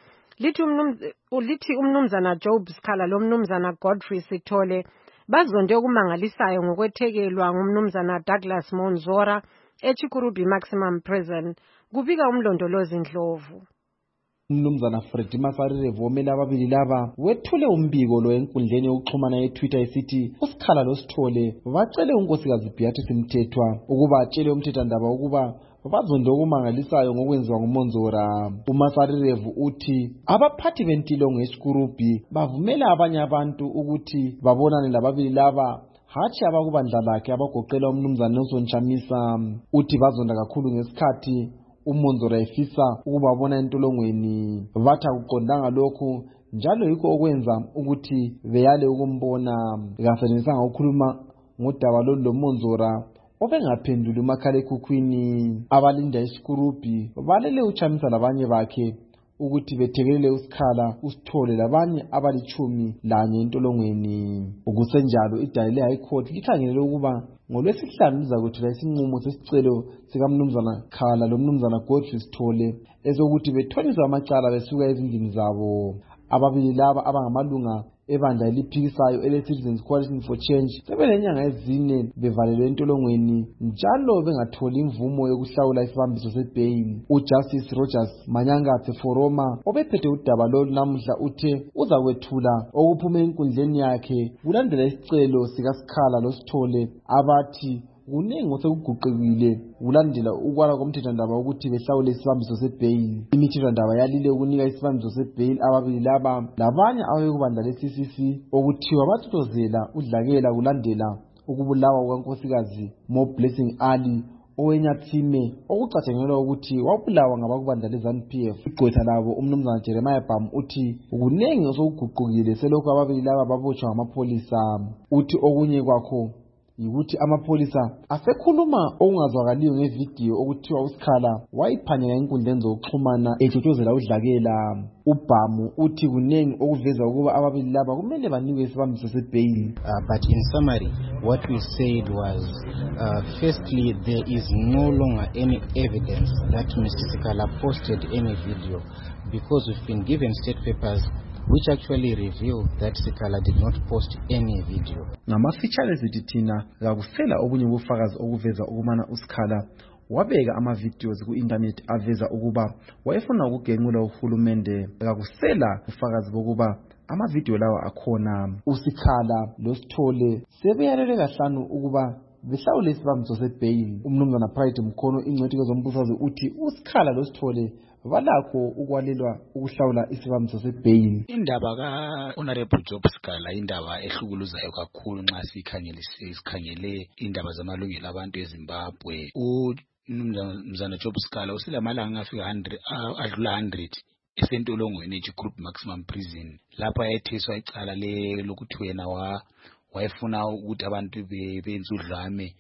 lithi umnumzana Job Scala lomnumzana Godfrey Sithole bazonde okumangalisayo ngokwethekelwa ngumnumzana Douglas Monzora eChikurubi Maximum Prison kubika umlondolozi Ndlovu. Umnumzana Freddy Mafarire vomela ababili laba wethule umbiko lo enkundleni yokuxhumana yeTwitter esithi uScala loSithole bacele unkosikazi Beatrice Mthethwa ukuba atshele umthethwandaba ukuba bazonde okumangalisayo ngokwenziwa nguMonzora. uMafarire uthi abaphathi bentilongo eChikurubi bavumela abanye abantu ukuthi babonane lababili laba hathi abakubandla lakhe abagoqela umnumzana Nelson Chamisa. Uthi bazonda kakhulu ngesikhathi uMonzora efisa ukubabona entolongweni bathi akuqondanga lokhu njalo yikho okwenza ukuthi beyale ukumbona. Kasenisanga ukukhuluma ngodaba loMonzora obengaphenduli umakhalekhukhwini. Abalinda eChikurubi balele uChamisa labanye bakhe ukuthi bethekelele uScala uSithole labanye abali-11 entolongweni. Ukusenjalo idale le-High Court likhangelele ukuba ngolwesihlanu lizakwethula isinqumo sesicelo sikamnumzana Scala lomnumzana Godfrey Sithole esokuthi bethoniswe amacala besuka ezindlini zabo. Ababili laba abangamalunga ebandla eliphikisayo ele-Citizens Coalition for Change sebenenyanga ezine bevalelwe entolongweni njalo bengatholi imvumo yokuhlawula isibambiso sebheyili. uJustice Rogers Manyangathe Foroma obephethe udaba lolu namuhla uthe uzakwethula okuphume enkundleni yakhe kulandela isicelo sikaScala loSithole abathi kuningi osekuguqekile kulandela ukwala komthethwandaba ukuthi behlawule isibambiso sebheyili. Imithethwandaba yalile ukunika isibambiso sebheyili ababili laba labanye ababekubandla le-CCC okuthiwa bathokozela udlakela kulandela ukubulawa kukankosikazi Blessing Ali owenyathime okucatshangelwa ukuthi wabulawa ngabakubandla le-ZANU-PF. Igqwetha labo umnumzana Jeremiah Bam uthi kuningi osekuguqukile selokhu ababili laba babotshwa ngamapholisa. Uthi okunye kwakho yikuthi amapholisa asekhuluma okungazwakaliyo ngevidiyo okuthiwa uSikhala wayiphanyeka enkundleni zokuxhumana etshotshozela udlakela. UBhamu uthi kunengi okuveza ukuba ababili laba kumele banikwe isibambiso sebheyili. But in summary, what we said was, firstly, there is no longer any evidence that Mr. Sikhala posted any video, because we've been given state papers which actually reveal that Sikhala did not post any video. Ngamafitshane zithi thina kakusela obunye ubufakazi okuveza ukumana uSikhala wabeka ama-videos ku-internet aveza ukuba wayefuna ukugenqula uhulumende. Kakusela ufakazi bokuba ama-video lawa akhona. uSikhala loSithole sebeyalele kahlanu ukuba behlawule isibambiso sebheyili. Umnumzana Pride Mkhono, ingcwethi kwezombusazwe, uthi uSikhala loSithole balakho ukwalelwa ukuhlawula isibambiso sebheyili. Indaba ka-Honorable Job Sikhala indaba ehlukuluzayo kakhulu nxa sikhangele indaba zamalungelo abantu eZimbabwe. Umnumzana Job Sikhala uselamalanga afika adlula 100 esentolongweni eGroup Maximum Prison, lapho ayetheswa icala lokuthi wena wayefuna ukuthi abantu benze udlame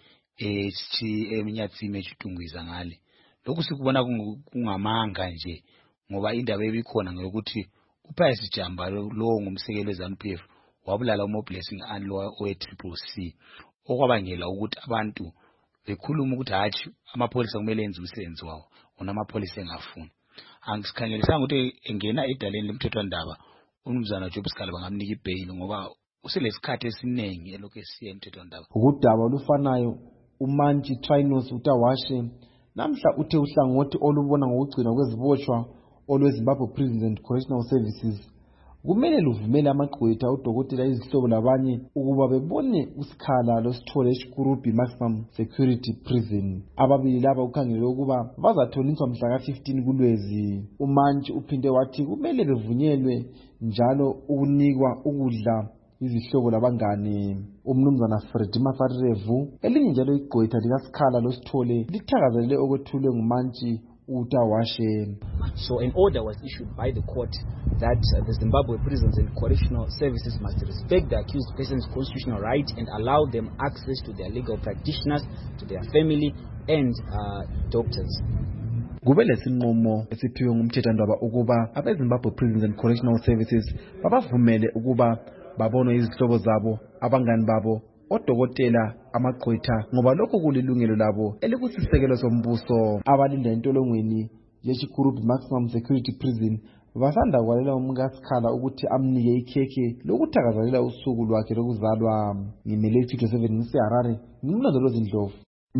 eminyatsini echitungwiza ngale. Lokhu sikubona kungamanga nje, ngoba indaba ebikhona ngokuthi uPius Jamba lo ngumsekeli weZANU-PF wabulala uMoblessing Anlowa owe-CCC, okwabangela ukuthi abantu bekhuluma ukuthi hatshi amapholisa kumele enze umsebenzi wawo, ona amapholisa engafuni. Angisikhangelisanga ukuthi engena edaleni lemthethwandaba umnumzana Job Sikhala bangamnika ibheyili, ngoba uselesikhathi esiningi elokhu esiya emthethwandaba. Ukudaba olufanayo uMantshi Trinos Utawashe namhla uthe uhlangothi olubona ngokugcina kwezibotshwa olweZimbabwe Prison and Correctional Services kumele luvumele amagqwetha udokotela izihlobo labanye ukuba bebone uSikhala loSithole eGroup Maximum Security Prison. Ababili laba ukhangelwe ukuba bazathoniswa mhla ka-15 kuLwezi. uMantshi uphinde wathi kumele bevunyelwe njalo ukunikwa ukudla izihlobo labangane. Umnumzana Freddy Mafarirevu elinye njalo igqwetha likaSikhala loSithole lithakazelele okwethulwe nguMantshi Utawashe. So an order was issued by the court that the Zimbabwe Prisons and Correctional Services must respect the accused person's constitutional right and allow them access to their legal practitioners, to their family and doctors. Kube lesinqumo esiphiwe ngumthethwandaba ukuba abeZimbabwe Prisons and Correctional Services babavumele ukuba babone izihlobo zabo, abangani babo, odokotela, amagqwetha, ngoba lokho kulilungelo labo elikusisekelo sombuso. Abalinda entolongweni yeGroup Maximum Security Prison basanda kwalela umkaSikhala ukuthi amnike ikhekhe lokuthakazelela usuku lwakhe lokuzalwa. Ngimele iThuto 7 ngiseHarare, ngimlondolozi Ndlovu.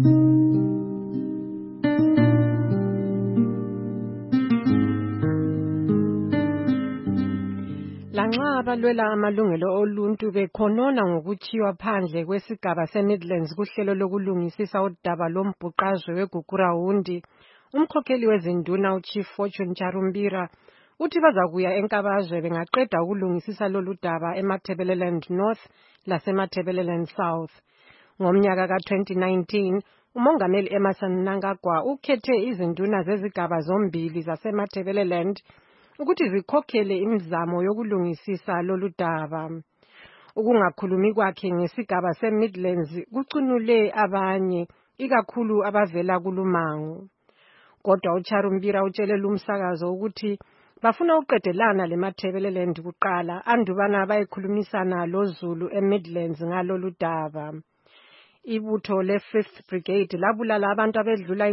Lanxa abalwela amalungelo oluntu bekhonona ngokuthiywa phandle kwesigaba seMidlands kuhlelo lokulungisisa udaba lombhuqazwe weGugurawundi, umkhokheli wezinduna uChief Fortune Charumbira uthi bazakuya enkabazwe bengaqeda ukulungisisa lolu daba eMatabeleland North laseMatabeleland South. Ngomnyaka ka-2019 uMongameli Emmerson Mnangagwa ukhethe izinduna zezigaba zombili zaseMatabeleland ukuthi zikhokhele imizamo yokulungisisa lolu daba. Ukungakhulumi kwakhe ngesigaba seMidlands kucunule abanye, ikakhulu abavela kulumango. Kodwa uCharumbira utshele umsakazo ukuthi bafuna uqedelana leMatabeleland kuqala andubana bayikhulumisana loZulu eMidlands ngalolu daba. Ibutho le-5th Brigade labulala abantu abedlula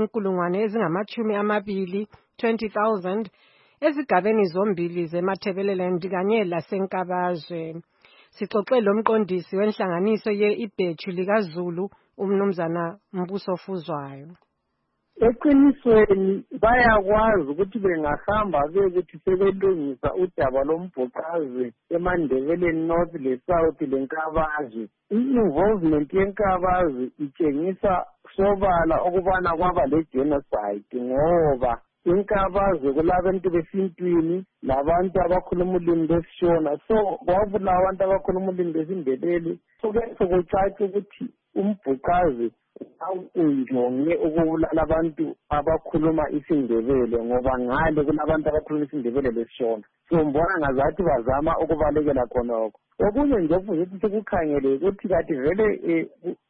20,000 ezigabeni zombili zeMatabeleland kanye lasenkabazwe. Sixoxe lomqondisi wenhlanganiso ye-Ibhethu likaZulu umnumzana Mbuso Fuzwayo. Eqinisweni bayakwazi ukuthi bengahamba bekuthi sebelungisa udaba lombhuqazwe eMandebele North leSouth lenkabazwe. I-involvement yenkabazwe itshengisa sobala ukubana kwaba le-genocide ngoba inkabazwe kulabantu besintwini labantu abakhuluma ulimi lwesishona, so kwabulawa abantu abakhuluma ulimi lwesindebele. Sokucaca ukuthi umbhuqazwe awunjonge ukubulala abantu abakhuluma isindebele ngoba ngale kulabantu abakhuluma isindebele lesishona. So mbona ngazathi bazama ukubalekela khonokho. Okunye nje futhi sekukhangele ukuthi kathi vele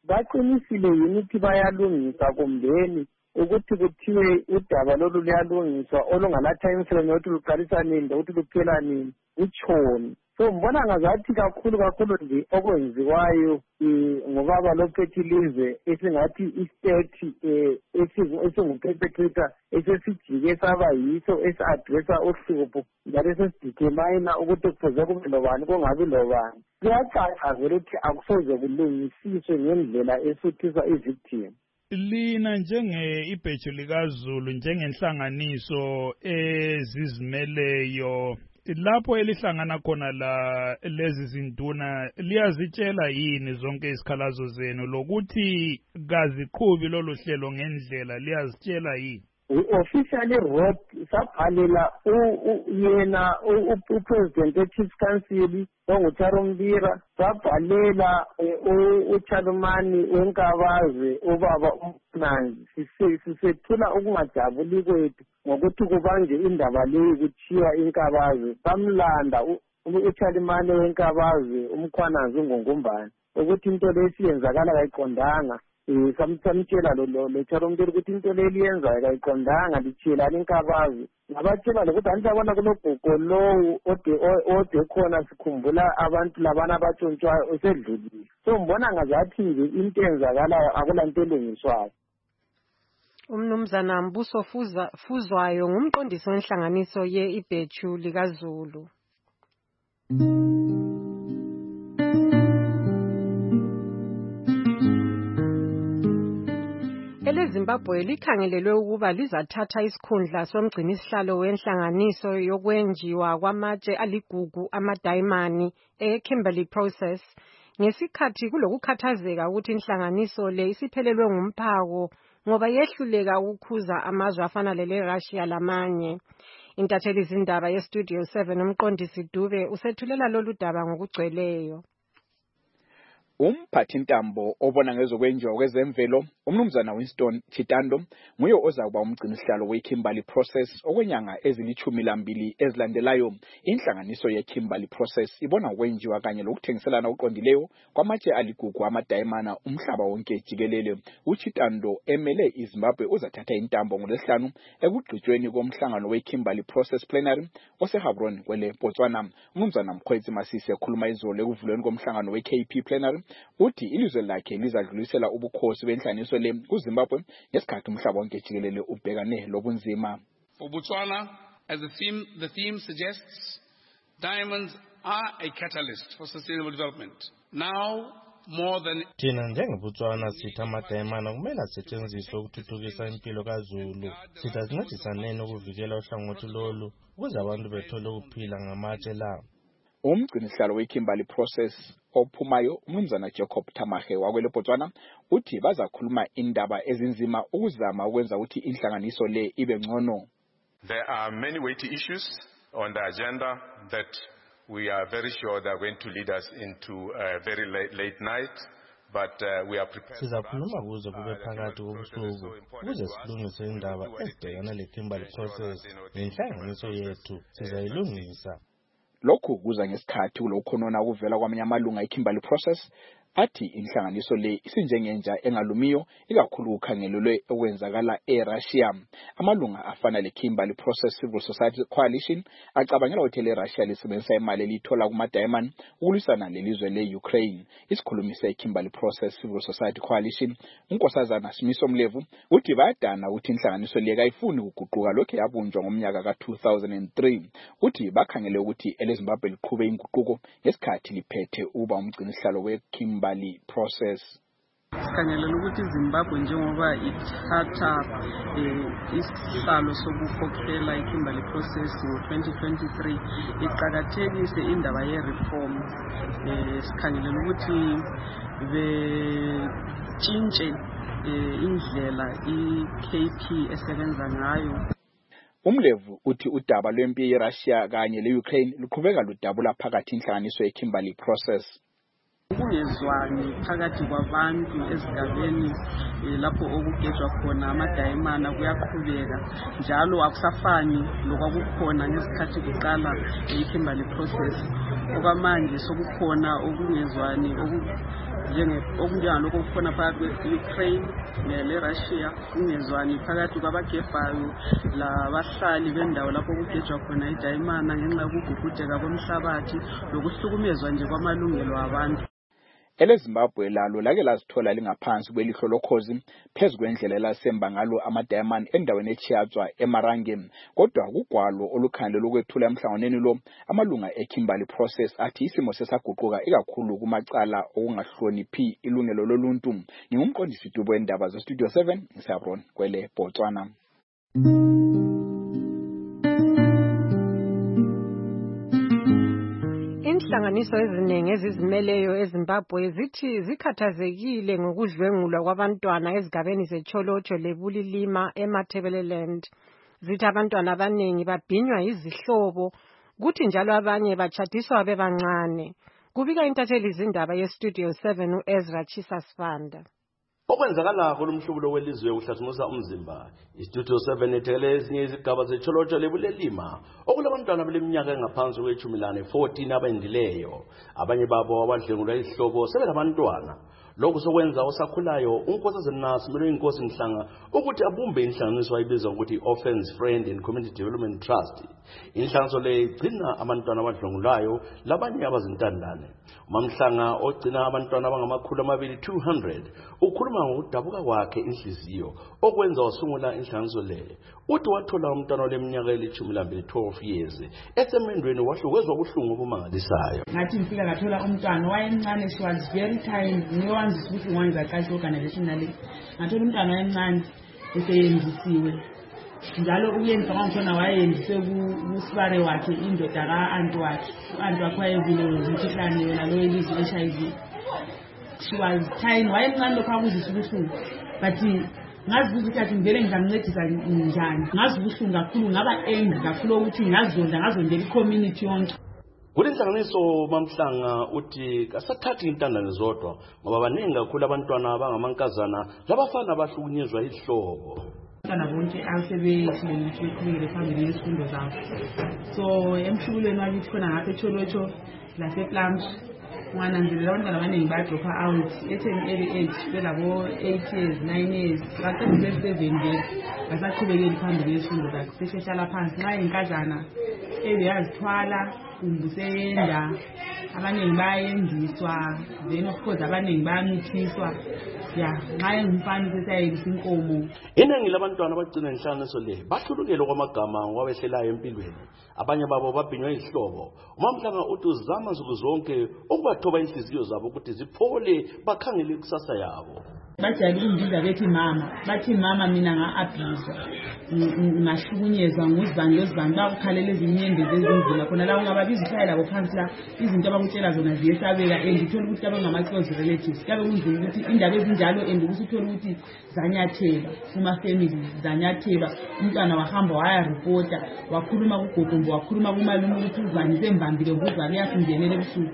baqinisile yini ukuthi bayalungisa kumbeni ukuthi kuthiwe udaba lolu luyalungiswa olungala-time frame yokuthi luqalisa nini lokuthi luphela nini utshoni. So mbona ngazathi kakhulu nje okwenziwayo ngobaba lophethe ilizwe esingathi i-state esingu-perpetrator esesijike saba yiso esi-adressa uhlupho njalo sesidetermina ukuthi kufuze kube lobani kungabi lobani. Kuyacaca vele ukuthi akusoze kulungisiswe ngendlela esuthisa i-victim. Lina ibheju likaZulu njengenhlanganiso ezizimeleyo lapho elihlangana khona lezi zinduna liyazitshela yini zonke isikhalazo zenu lokuthi kaziqhubi lolu hlelo ngendlela liyazitshela yini? We officially wrote sabhalela yena upresident we-Chiefs Council onguTharo Mbira, sabhalela uChalumani weNkabaze ubaba uMnandi sisethula ukungajabuli kwethu ngokuthi kubanje indaba leyi kuthiwa iNkabaze. Samlanda uChalumani weNkabaze umkhwanazi uNgungumbane ukuthi into lesiyenzakala kayiqondanga. Samtshela lo Tharo Mbira ukuthi into leliyenzayo kayiqondanga litshiyelani iNkabaze. Ngabatshela lokuthi anjabona kulobhuko lowu ode khona sikhumbula abantu labana abatshontshwayo osedlulile. So mbona ngazathi nje into enzakalayo akulanto elungiswayo. Umnumzana Mbuso Fuzwayo ngumqondisi wenhlanganiso ye-ibheju likaZulu. EleZimbabwe likhangelelwe ukuba lizathatha isikhundla somgcinisihlalo wenhlanganiso yokwenjiwa kwamatshe aligugu amadayimani eKimberley Process ngesikhathi kulokukhathazeka ukuthi inhlanganiso le isiphelelwe ngumphako ngoba yehluleka ukukhuza amazwe afana lele-Russia lamanye. Intatheli zindaba yeStudio 7 umqondisi Dube usethulela lolu daba ngokugcweleyo. Umphathintambo obona ngezokwenjiwa kwezemvelo umnumzana Winston Chitando nguye ozakuba umgcinisihlalo weKimberley Process okwenyanga ezili-12 ezilandelayo. Inhlanganiso yeKimberley Process ibona ukwenjiwa kanye lokuthengiselana okuqondileyo kwamatshe aligugu amadayimana umhlaba wonke jikelele. uChitando emele iZimbabwe uzathatha intambo ngoLwesihlanu ekugqitshweni komhlangano weKimberley Process Plenary oseHabron kwele Botswana. Umnumzana Mkhwetsi Masisi ekhuluma izolo ekuvulweni komhlangano weKP Plenary uthi ilizwe lakhe lizadlulisela ubukhosi benhlaniso le kuZimbabwe ngesikhathi umhlaba wonke jikelele ubhekane lobunzima. For Botswana, as the theme suggests, diamonds are a catalyst for sustainable development. Now more than thina njengeBotswana sithi amadayimana kumele asetshenziswe ukuthuthukisa impilo kaZulu. Sithi asincedisaneni ukuvikela uhlangothi lolu ukuze abantu bethole ukuphila ngamatshe lawo. Umgcinisihlalo weKimberley Process ophumayo umnumzana Jacob Tamahe wakwele Botswana uthi bazakhuluma indaba ezinzima ukuzama ukwenza ukuthi inhlanganiso le ibe ngcono. There are many weighty issues on the agenda that we are very sure they are going to lead us into a very late night, but we are prepared. Sizakhuluma kuze kube phakathi kobusuku ukuze silungise indaba ezibhekana leKimberley Process nenhlanganiso yethu sizayilungisa. Lokhu kuza ngesikhathi kulokhonona ukuvela kwamanye amalunga eKimberley Process athi inhlanganiso le isinjengenja engalumiyo ikakhulu ukhangelelwe okwenzakala eRussia. Amalunga afana leKimberley Process Civil Society Coalition acabangela ukuthi leRussia lisebenzisa imali elithola kumadayimani ukulwisana lelizwe leUkraine. Isikhulumi seKimberley Process Civil Society Coalition uNkosazana Simiso Mlevu uthi bayadana ukuthi inhlanganiso le kayifuni ukuguquka lokho yabunjwa ngomnyaka ka2003. Uthi bakhangele ukuthi eleZimbabwe liqhube inguquko ngesikhathi liphethe uba umgcinisihlalo weKimberley Process. Sikhangelela ukuthi iZimbabwe njengoba ithatha isihlalo sokukhokhela iKimberley Process ngo2023 iqhakathekise indaba yereform. Sikhangelela ukuthi betshintshe indlela iKP esebenza ngayo. Umlevu uthi udaba lwempi yeRussia kanye leUkraine luqhubeka ludabula phakathi inhlanganiso yeKimberley Process. Ukungezwani phakathi kwabantu ezigabeni lapho okugejwa khona amadayimana kuyaqhubeka njalo akusafani lokwakukhona ngesikhathi kuqala iKimberley Process. Okwamanje sokukhona ukungezwani okunjengalokho okukhona phakathi kwe-Ukraine le-Russia, kungezwani phakathi kwabagebhayo labahlali bendawo lapho kugejwa khona idayimana ngenxa yokugugudeka komhlabathi lokuhlukumezwa nje kwamalungelo abantu. EleZimbabwe lalo lake lazithola lingaphansi kwelihlo lokhozi phezu kwendlela elasemba ngalo amadayimani endaweni eChiatswa eMarange, kodwa kugwalo olukhangelelwe ukwethula emhlanganweni lo amalunga eKimberley Process athi isimo sesaguquka ikakhulu kumacala okungahloniphi ilungelo loluntu. Ngingumqondisi dubo wendaba zeStudio 7 ngisabron kwele Botswana. Inhlanganiso eziningi ezizimeleyo eZimbabwe zithi zikhathazekile ngokudlwengulwa kwabantwana ezigabeni zeCholocho leBulilima eMatabeleland. Zithi abantwana abaningi babhinywa izihlobo, kuthi njalo abanye bachadiswa bebancane. Kubika intatheli izindaba yeStudio 7 uEzra Chisasfanda. Okwenzakala kolumhlubulo welizwe uhlathumusa umzimba. IStudio 7 ethele ezinye izigaba zeCholocho leBulilima okulabantwana beleminyaka engaphansi kwe-14 abendileyo. Abanye babo abadlwengulwa izihlobo sebelabantwana. Lokhu sokwenza osakhulayo uNkosazana Nasi Melo Inkosi Mhlanga ukuthi abumbe inhlanganiso ayibizwa ukuthi Orphans Friend and Community Development Trust. Inhlanganiso le igcina abantwana abadlwengulwayo labanye abazintandane. Umamhlanga ogcina abantwana abangamakhulu 200 ukhuluma ngokudabuka kwakhe inhliziyo okwenza wasungula inhlanganiso le. Uthi wathola umntwana oleminyaka eli-12 12 years esemendweni wahlukezwa ubuhlungu obumangalisayo. Ngathi ngifika ngathola umntwana wayemncane, she was very tiny. Ngiwanzi ukuthi ngwanza kahle organizationally. Ngathola umntwana wayemncane eseyendisiwe. Njalo uyenza kwakhona wayendise kusibare wakhe indoda ka-anti wakhe. U-anti wakhe wayevile umkhuhlane yona lo elizwe HIV. She was tiny, wayemncane lokho akuzisa ubuhlungu. But ngazi ukuthi athi ngivele ngizamncedisa njani. Ngazi ubuhlungu kakhulu, ngaba angry kakhulu ukuthi ngazondela i-community yonke. Kulenhlanganiso Mamhlanga uthi kasathathi intandane zodwa ngoba baningi kakhulu abantwana abangamankazana labafana abahlukunyezwa izihlobo. Abantwana bonke asebekhulile phambili yezifundo zabo. So emhlubulweni wakithi khona ngapha eCholocho lasePlums ungananzelela abantwana abaningi badropha out at early age belabo 8 years 9 years baqedile 7 years basaqhubekeli phambili yezifundo zakhe sehlala phansi nxa inkazana ebeyazithwala kumbusenda abaningi bayendiswa, then of course abaningi bayamithiswa. Nxa engumfana sesayelisa inkomo. Iningi labantwana abagcina inhlanganiso le bahlulukele kwamagama wabehlelayo empilweni. Abanye babo babhinywa izihlobo. Umamhlanga uthi uzama nsuku zonke ukubathoba inhliziyo zabo ukuthi ziphole bakhangele ikusasa yabo. Bajayele ukungibiza bethi mama, bathi mama mina nga-abuse, ngahlukunyezwa nguzibani bakukhalela ezinyembezi ezinzima khona la ungababiza uhlale labo phansi la izinto abakutshela zona ziyesabeka and uthole ukuthi abangama-close relatives kuyabe kunzima ukuthi indaba ezinjalo and ukuthi uthole ukuthi zanyathela kuma-family zanyathela. Umntwana wahamba wayaripota wakhuluma kugodombo wakhuluma kumalume ukuthi uzwane sembambile nguzwane yasingenele ebusuku.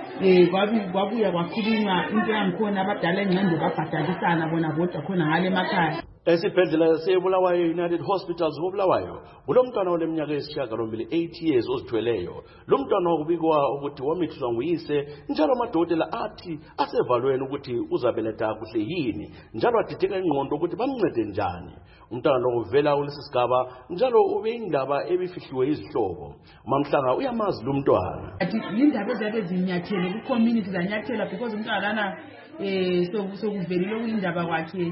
Kwabuya kwakhulunywa into yangikhona abadala engqondo babhadalisana bona bodwa khona ngale emakhaya. Esibhedlela seBulawayo United Hospitals koBulawayo kulomntwana oleminyaka eyisishiyagalombili 8 years ozithweleyo. Lo mntwana wakubikwa ukuthi wamithizwa nguyise njalo amadokotela athi asevalweni ukuthi uzabeletha kuhle yini njalo adideka ingqondo ukuthi bamncede njani. Umntwana lo uvela kulesi sigaba njalo ube indaba ebifihliwe izihlobo. Mamhlanga uyamazi lo mntwana. Athi indaba ezabe zinyathele ku-community zanyathela because umntwana lana sokuvelile okuyindaba kwakhe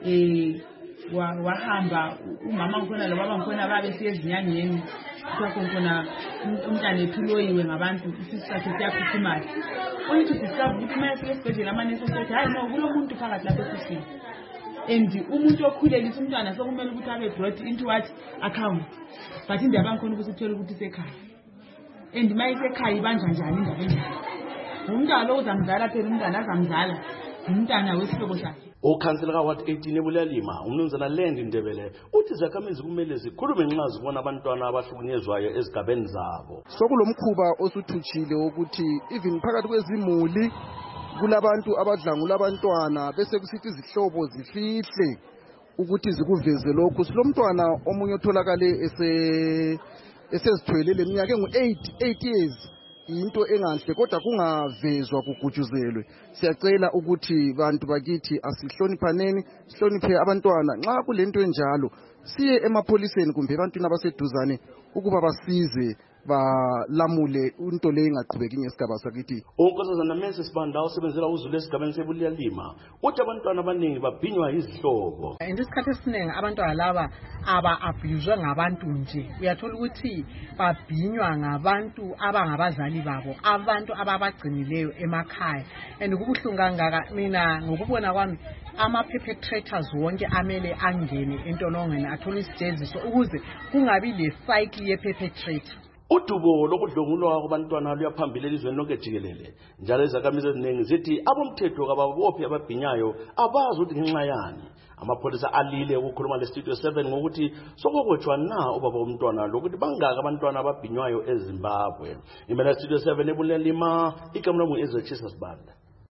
wahamba umama ngikhona lobaba ngikhona babesiya ezinyangeni kwakhona umntwana ethuloyiwe ngabantu isisu sakhe siyaphuthumala. Only to discover ukuthi uma efika esibhedlela amanesi esethi hayi no kulomuntu phakathi lapha esiswini and umuntu okhulelisa umntwana sokumele ukuthi abe brought into what account, but indaba ngikhona ukuthi uthole ukuthi isekhaya and uma isekhaya ibanjwa njani indaba enjalo. Umntwana lo uzamzala phela umntwana azamzala umntwana wesihlobo sakhe. Ukhansela kaWard 18 eBulilima umnumzana Land Ndebele uthi izakhamizi kumele zikhulume nxa zibona abantwana abahlukunyezwayo ezigabeni zabo. Sokulomkhuba osuthutshile ukuthi even phakathi kwezimuli kulabantu abadlangula abantwana bese kusithi izihlobo zifihle ukuthi zikuveze lokhu. Silomntwana omunye otholakale esezithwele leminyaka engu 8 years into enganhle kodwa kungavezwa kugujuzelwe. Siyacela ukuthi bantu bakithi asihloniphaneni, sihloniphe abantwana. Nxa kulento enjalo siye emapholiseni kumbe ebantwini abaseduzane ukuba basize balamule into leyo ingaqhubeki ngesigaba sakithi. Unkosazana Mense Sibanda osebenzela uZulu esigabeni seBulelima uthi abantwana abaningi babhinywa izihlobo. Ngesikhathi esiningi abantwana laba aba-abuswe ngabantu nje. Uyathola ukuthi babhinywa ngabantu abangabazali babo, abantu ababagcinileyo emakhaya. And kubuhlungu kangaka mina ngokubona kwami ama-perpetrators wonke amele angene entolongweni athole isijeziso ukuze kungabi le cycle ye-perpetrator. Udubo lokudlongulwa kwabantwana luyaphambili elizweni lonke jikelele. Njalo izakhamizi eziningi zithi abomthetho kababophi ababhinyayo abazi ukuthi ngenxa yani. Amapholisa alile ukukhuluma leStudio 7 ngokuthi sokokwetshwa na ubaba womntwana lokuthi bangaka abantwana ababhinywayo eZimbabwe. Imela Studio 7 eBulelima, igama lami ngu-Ezra Sibanda.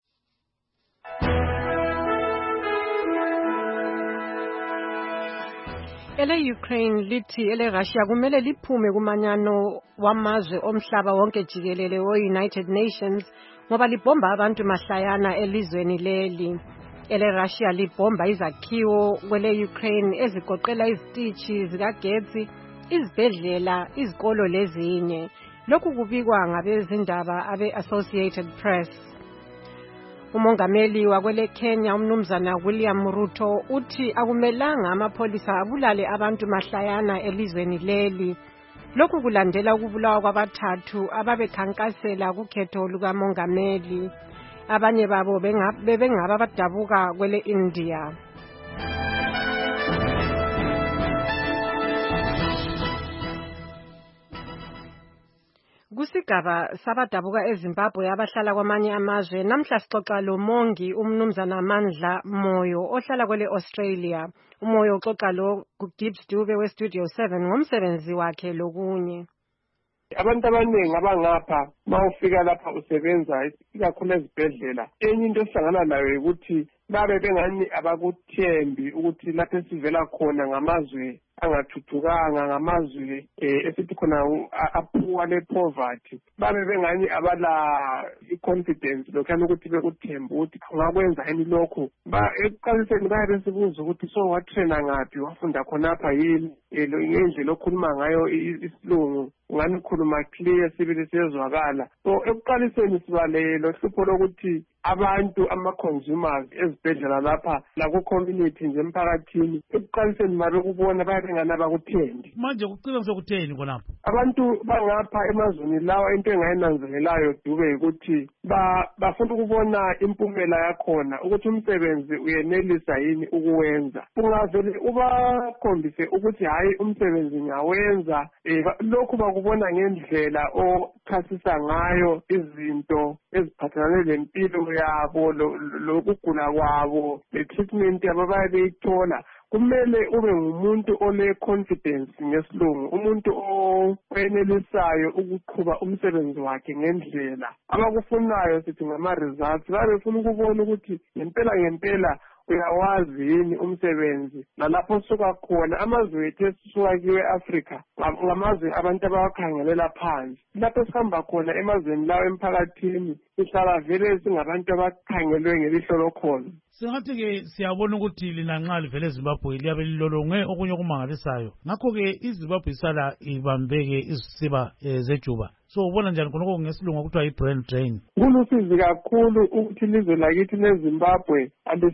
Ele-Ukraine lithi ele-Russia kumele liphume kumanyano wamazwe omhlaba wonke jikelele we-United Nations ngoba libhomba abantu mahlayana elizweni leli. Ele-Russia libhomba izakhiwo kwele-Ukraine ezigoqela izitishi zikagetsi, izibhedlela, izikolo lezinye. Lokhu kubikwa ngabezindaba abe-Associated Press. Umongameli wakwele Kenya umnumzana William Ruto uthi akumelanga amapholisa abulale abantu mahlayana elizweni leli. Lokhu kulandela ukubulawa kwabathathu ababekhankasela kukhetho lukamongameli. Abanye babo bebengaba badabuka kwele India. Kusigaba sabadabuka eZimbabwe abahlala kwamanye amazwe namhla sixoxa lo mongi umnumzana Mandla Moyo ohlala kwele Australia. Umoyo uxoxa lo kuGibbs Dube weStudio 7 ngomsebenzi wakhe lokunye. Abantu abaningi abangapha mawufika lapha usebenza ikakhulu ezibhedlela, enye into esihlangana nayo ukuthi babe bengani abakuthembi ukuthi lapho esivela khona ngamazwe angathuthukanga, ngamazwe esithi khona aphuwa le-poverty, babe bengani abala i-confidence lokhana ukuthi bekuthemba ukuthi ungakwenza yini lokho. Ekuqaliseni baye besibuza ukuthi so watrena ngaphi, wafunda khonapha yini, ngendlela okhuluma ngayo isilungu ngani khuluma clear sibili siyezwakala. So ekuqaliseni sibalelo hlupho lokuthi abantu ama-consumers ezibhedlela lapha laku-community nje emphakathini ekuqaliseni mabe kubona bayabengani abakuthendi. Manje kucina sekutheni khonapho? Abantu bangapha emazweni lawa into engayinanzelelayo Dube ukuthi bafuna ukubona impumela yakhona ukuthi umsebenzi uyenelisa yini ukuwenza. Ungavele ubakhombise ukuthi hayi umsebenzi ngiyawenza, lokhu bakubona ngendlela ochasisa ngayo izinto eziphathelane lempilo yabo lokugula kwabo le-treatment yabo baye beyithola. Kumele ube ngumuntu ole-confidence ngesilungu, umuntu oyenelisayo ukuqhuba umsebenzi wakhe ngendlela. Abakufunayo sithi ngama-results, babe befuna ukubona ukuthi ngempela uyawazi yini umsebenzi. Nalapho suka khona amazwe ethu esisuka kiwe Africa ngamazwe abantu abawakhangelela phansi. Lapho esihamba khona emazweni lawo emphakathini sihlala vele singabantu abakhangelwe ngelihlo lokhozi. Singathi-ke siyabona ukuthi lina nxa livele eZimbabwe liyabe lilolongwe okunye okumangalisayo. Ngakho-ke iZimbabwe isala ibambeke izisiba zejuba. So ubona njani khonokho ngesilungu okuthiwa i-brain drain? Kulusizi kakhulu ukuthi ilizwe lakithi leZimbabwe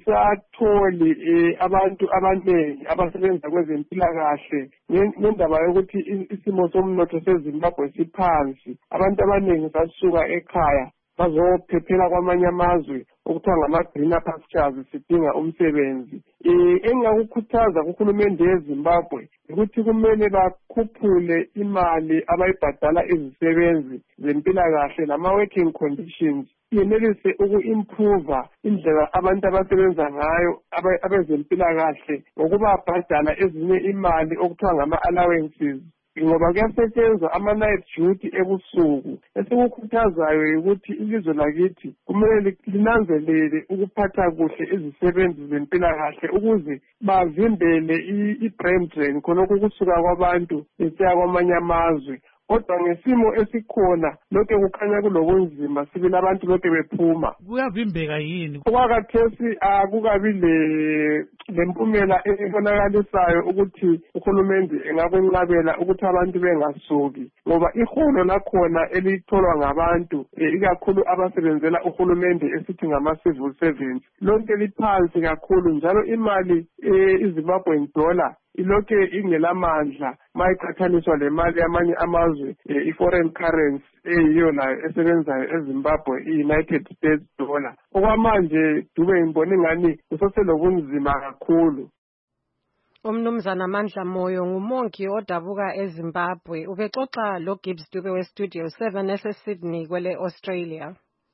alisatholi abantu abaningi abasebenza kwezempilakahle ngendaba yokuthi isimo somnotho seZimbabwe siphansi. Abantu abaningi sasuka ekhaya bazophephela kwamanye amazwe okuthiwa ngama-greener pastures sidinga umsebenzi. Engakukhuthaza kuhulumende yeZimbabwe ukuthi kumele bakhuphule imali abayibhadala izisebenzi zempilakahle nama-working conditions yenelise uku-improve indlela abantu abasebenza ngayo abezempilakahle ngokubabhadala ezinye imali okuthiwa ngama-allowances ngoba kuyasetshenzwa ama-night duty ebusuku. Esikukhuthazayo ukuthi ilizwe lakithi kumele linanzelele ukuphatha kuhle izisebenzi zempilakahle ukuze bavimbele i-brain drain khonokho kusuka kwabantu besiya kwamanye amazwe kodwa ngesimo esikhona lokho kukhanya kulobunzima sibili abantu lokho bephuma. Kuyavimbeka yini? Okwakhathesi akukabi lempumela ebonakalisayo ukuthi uhulumende engakwenqabela ukuthi abantu bengasuki ngoba iholo lakhona elitholwa ngabantu ikakhulu abasebenzela uhulumende esithi ngama-civil servants lonke liphansi kakhulu njalo imali iZimbabwean dollar ilokhe ingelamandla mayiqhathaniswa lemali yamanye amazwe i-foreign currency eyiyo nayo esebenzayo eZimbabwe i-United States dollar. Okwamanje Dube ngibona ingani kuseselobunzima kakhulu. Umnumzana Mandla Moyo ngumongi odabuka eZimbabwe ubexoxa lo Gibbs Dube weStudio 7 eseSydney kwele Australia.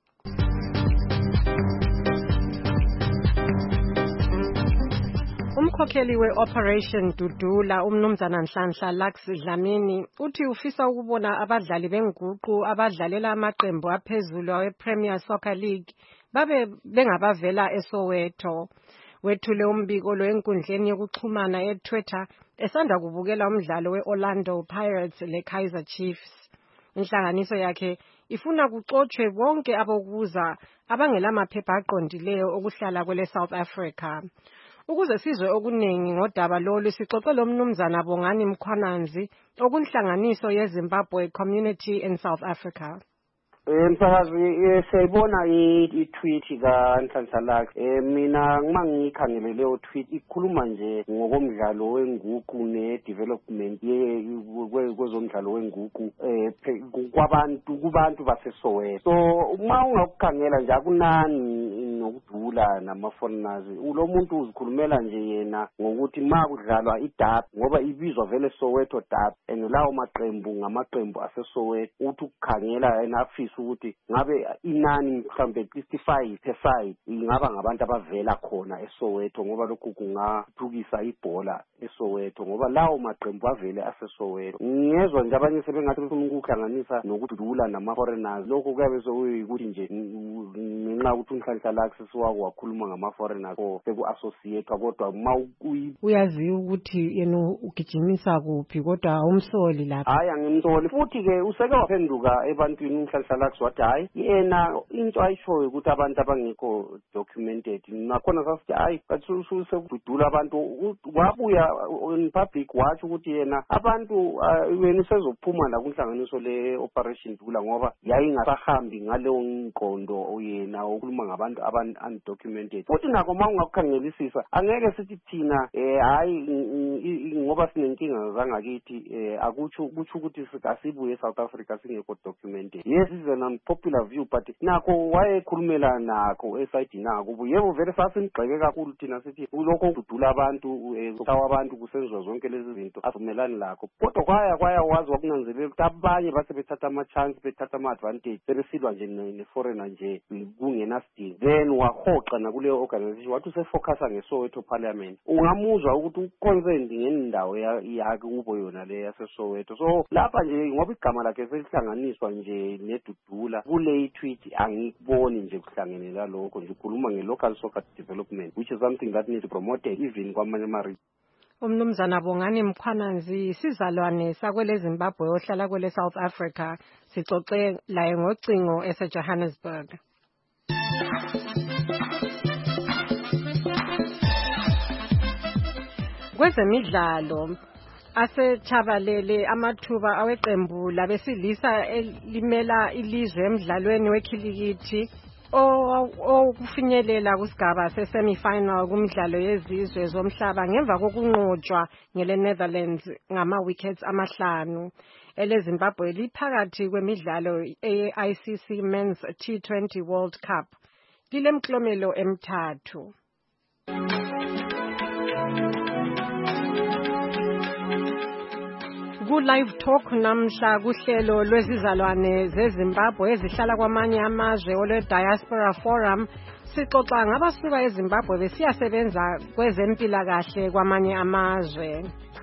Umkhokheli we-Operation Dudula umnumzana Nhlanhla Lux Dlamini uthi ufisa ukubona abadlali benguqu abadlalela amaqembu aphezulu awe-Premier Soccer League babe bengabavela eSoweto. Wethule umbiko lo enkundleni yokuxhumana eTwitter esanda kubukela umdlalo we-Orlando Pirates le-Kaizer Chiefs. Inhlanganiso yakhe ifuna kuxotshwe bonke abokuza abangelamaphepha aqondileyo okuhlala kwele South Africa. Ukuze sizwe okuningi ngodaba lolu sixoxele umnumzana Bongani Mkhwananzi okunhlanganiso yeZimbabwe Community in South Africa. Msakazi siyayibona i-tweet kaNhlanhla Lux. Mina ngimangikhangele leyo tweet ikhuluma nje ngokomdlalo wenguqu ne-development kwezomdlalo wenguqu kubantu baseSoweto. So uma ungakukhangela nje akunani nokudula nama-foreigners. Lo muntu uzikhulumela nje yena ngokuthi ma kudlalwa iDerby ngoba ibizwa vele Soweto Derby and lawo maqembu ngamaqembu aseSoweto uthi ukukhangela yena afisa ukuthi ngabe inani mhlambe 65 per side ingaba ngabantu abavela khona eSoweto ngoba lokhu kungathukisa ibhola eSoweto ngoba lawo maqembu avele aseSoweto. Ngiyezwa nje abanye sebengathi befuna ukuhlanganisa nokudlula nama-foreigners lokho kuyabe sekuyikuthi nje ngenxa ukuthi uNhlanhla Lux wakhuluma ngama-foreigners or seku-associate kodwa uma uyazi ukuthi yena ugijimisa kuphi kodwa umsoli lapha. Hayi angimsoli futhi-ke useke waphenduka ebantwini uNhlanhla Lux wathi hayi yena into ayishoyo ukuthi abantu abangekho documented nakhona sasithi hayi sekududula abantu wabuya in public watsho ukuthi yena abantu wena usezophuma la kunhlanganiso le-Operation Dula ngoba yayingasahambi ngaleyo nqondo yena ukhuluma ngabantu undocumented futhi nako uma ungakukhangelisisa angeke sithi thina hayi ngoba sinenkinga zangakithi akutsho ukuthi asibuye eSouth Africa singekho documented. Yes is an unpopular view but nako wayekhulumela nako esayidini nako yebo vele sasimgxeke kakhulu thina sithi ulokho kududula abantu utawa abantu kusenziwa zonke lezi zinto avumelani lakho kodwa kwaya wazi wakunanzelela ukuthi abanye base bethatha ama-chance bethatha ama-advantage sebesilwa nje ne-foreigner nje kungenasidingo then wahoxa nakuleyo organization wathi usefocusa ngeSoweto Parliament. Ungamuzwa ukuthi uconcerned ngendawo yakhe kubo yona le yaseSoweto. So lapha nje ngoba igama lakhe selihlanganiswa nje nedudula kule tweet angikuboni nje kuhlangene lalokho nje ukhuluma nge-local soccer development which is something that needs promoted even kwamanye ama-region. Umnumzana Bongani Mkhwananzi sizalwane sakwele Zimbabwe ohlala kwele South Africa sixoxe laye ngocingo eseJohannesburg. Kwezemidlalo asechabalele amathuba aweqembu labesilisa elimela ilizwe emidlalweni wekhilikithi okufinyelela kusigaba se-semi-final kumidlalo yezizwe zomhlaba ngemva kokunqotshwa ngele-Netherlands ngama-wickets 5. EleZimbabwe liphakathi kwemidlalo ye-ICC Men's T20 World Cup lilemklomelo emithathu. Ku-live talk namhla kuhlelo lwezizalwane zeZimbabwe ezihlala kwamanye amazwe olwe-Diaspora Forum sixoxa ngabasuka eZimbabwe besiyasebenza kwezempilakahle kwamanye amazwe.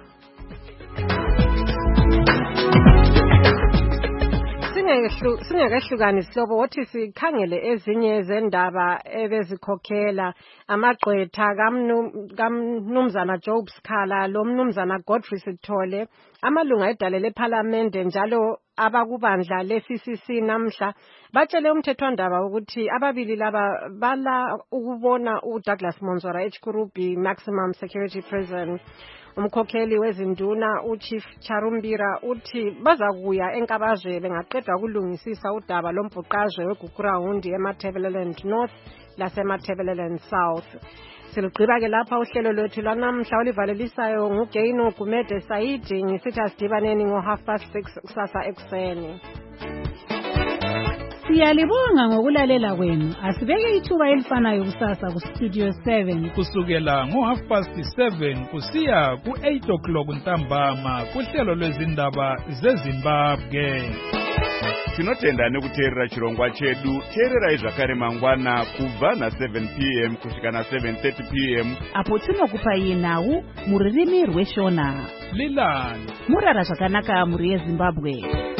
Singekehlukani sihlobo wothi sikhangele ezinye zendaba ebezikhokhela amagqwetha kaMnumzana Job Sikhala lo Mnumzana Godfrey Sithole amalunga edale leParliament njalo abakubandla le-CCC namhla batshele umthethwandaba ukuthi ababili laba bala ukubona uDouglas Monzora eChikurubi Maximum Security Prison. Umkhokheli wezinduna uChief Charumbira uthi bazakuya enkabazwe bengaqeda ukulungisisa udaba lombhuqazwe weGugurawundi eMatabeleland North laseMatabeleland South. Silugqiba ke lapha uhlelo lwethu lwanamhla olivalelisayo nguGaino Gumede Saidi ngisithi asidibaneni ngo6:30 kusasa ekuseni. Siyalibonga ngokulalela kwenu. Asibeke ithuba elifanayo kusasa ku Studio 7 kusukela ngo7:30 kusiya ku8:00 ntambama kuhlelo lwezindaba zeZimbabwe. Tinotenda nekuteerera chirongwa chedu. Teererai zvakare mangwana kubva na7 p.m. kusvika na7:30 p.m. apo tinokupai nhau muririmi rweshona. Lilani murara zvakanaka muri yeZimbabwe.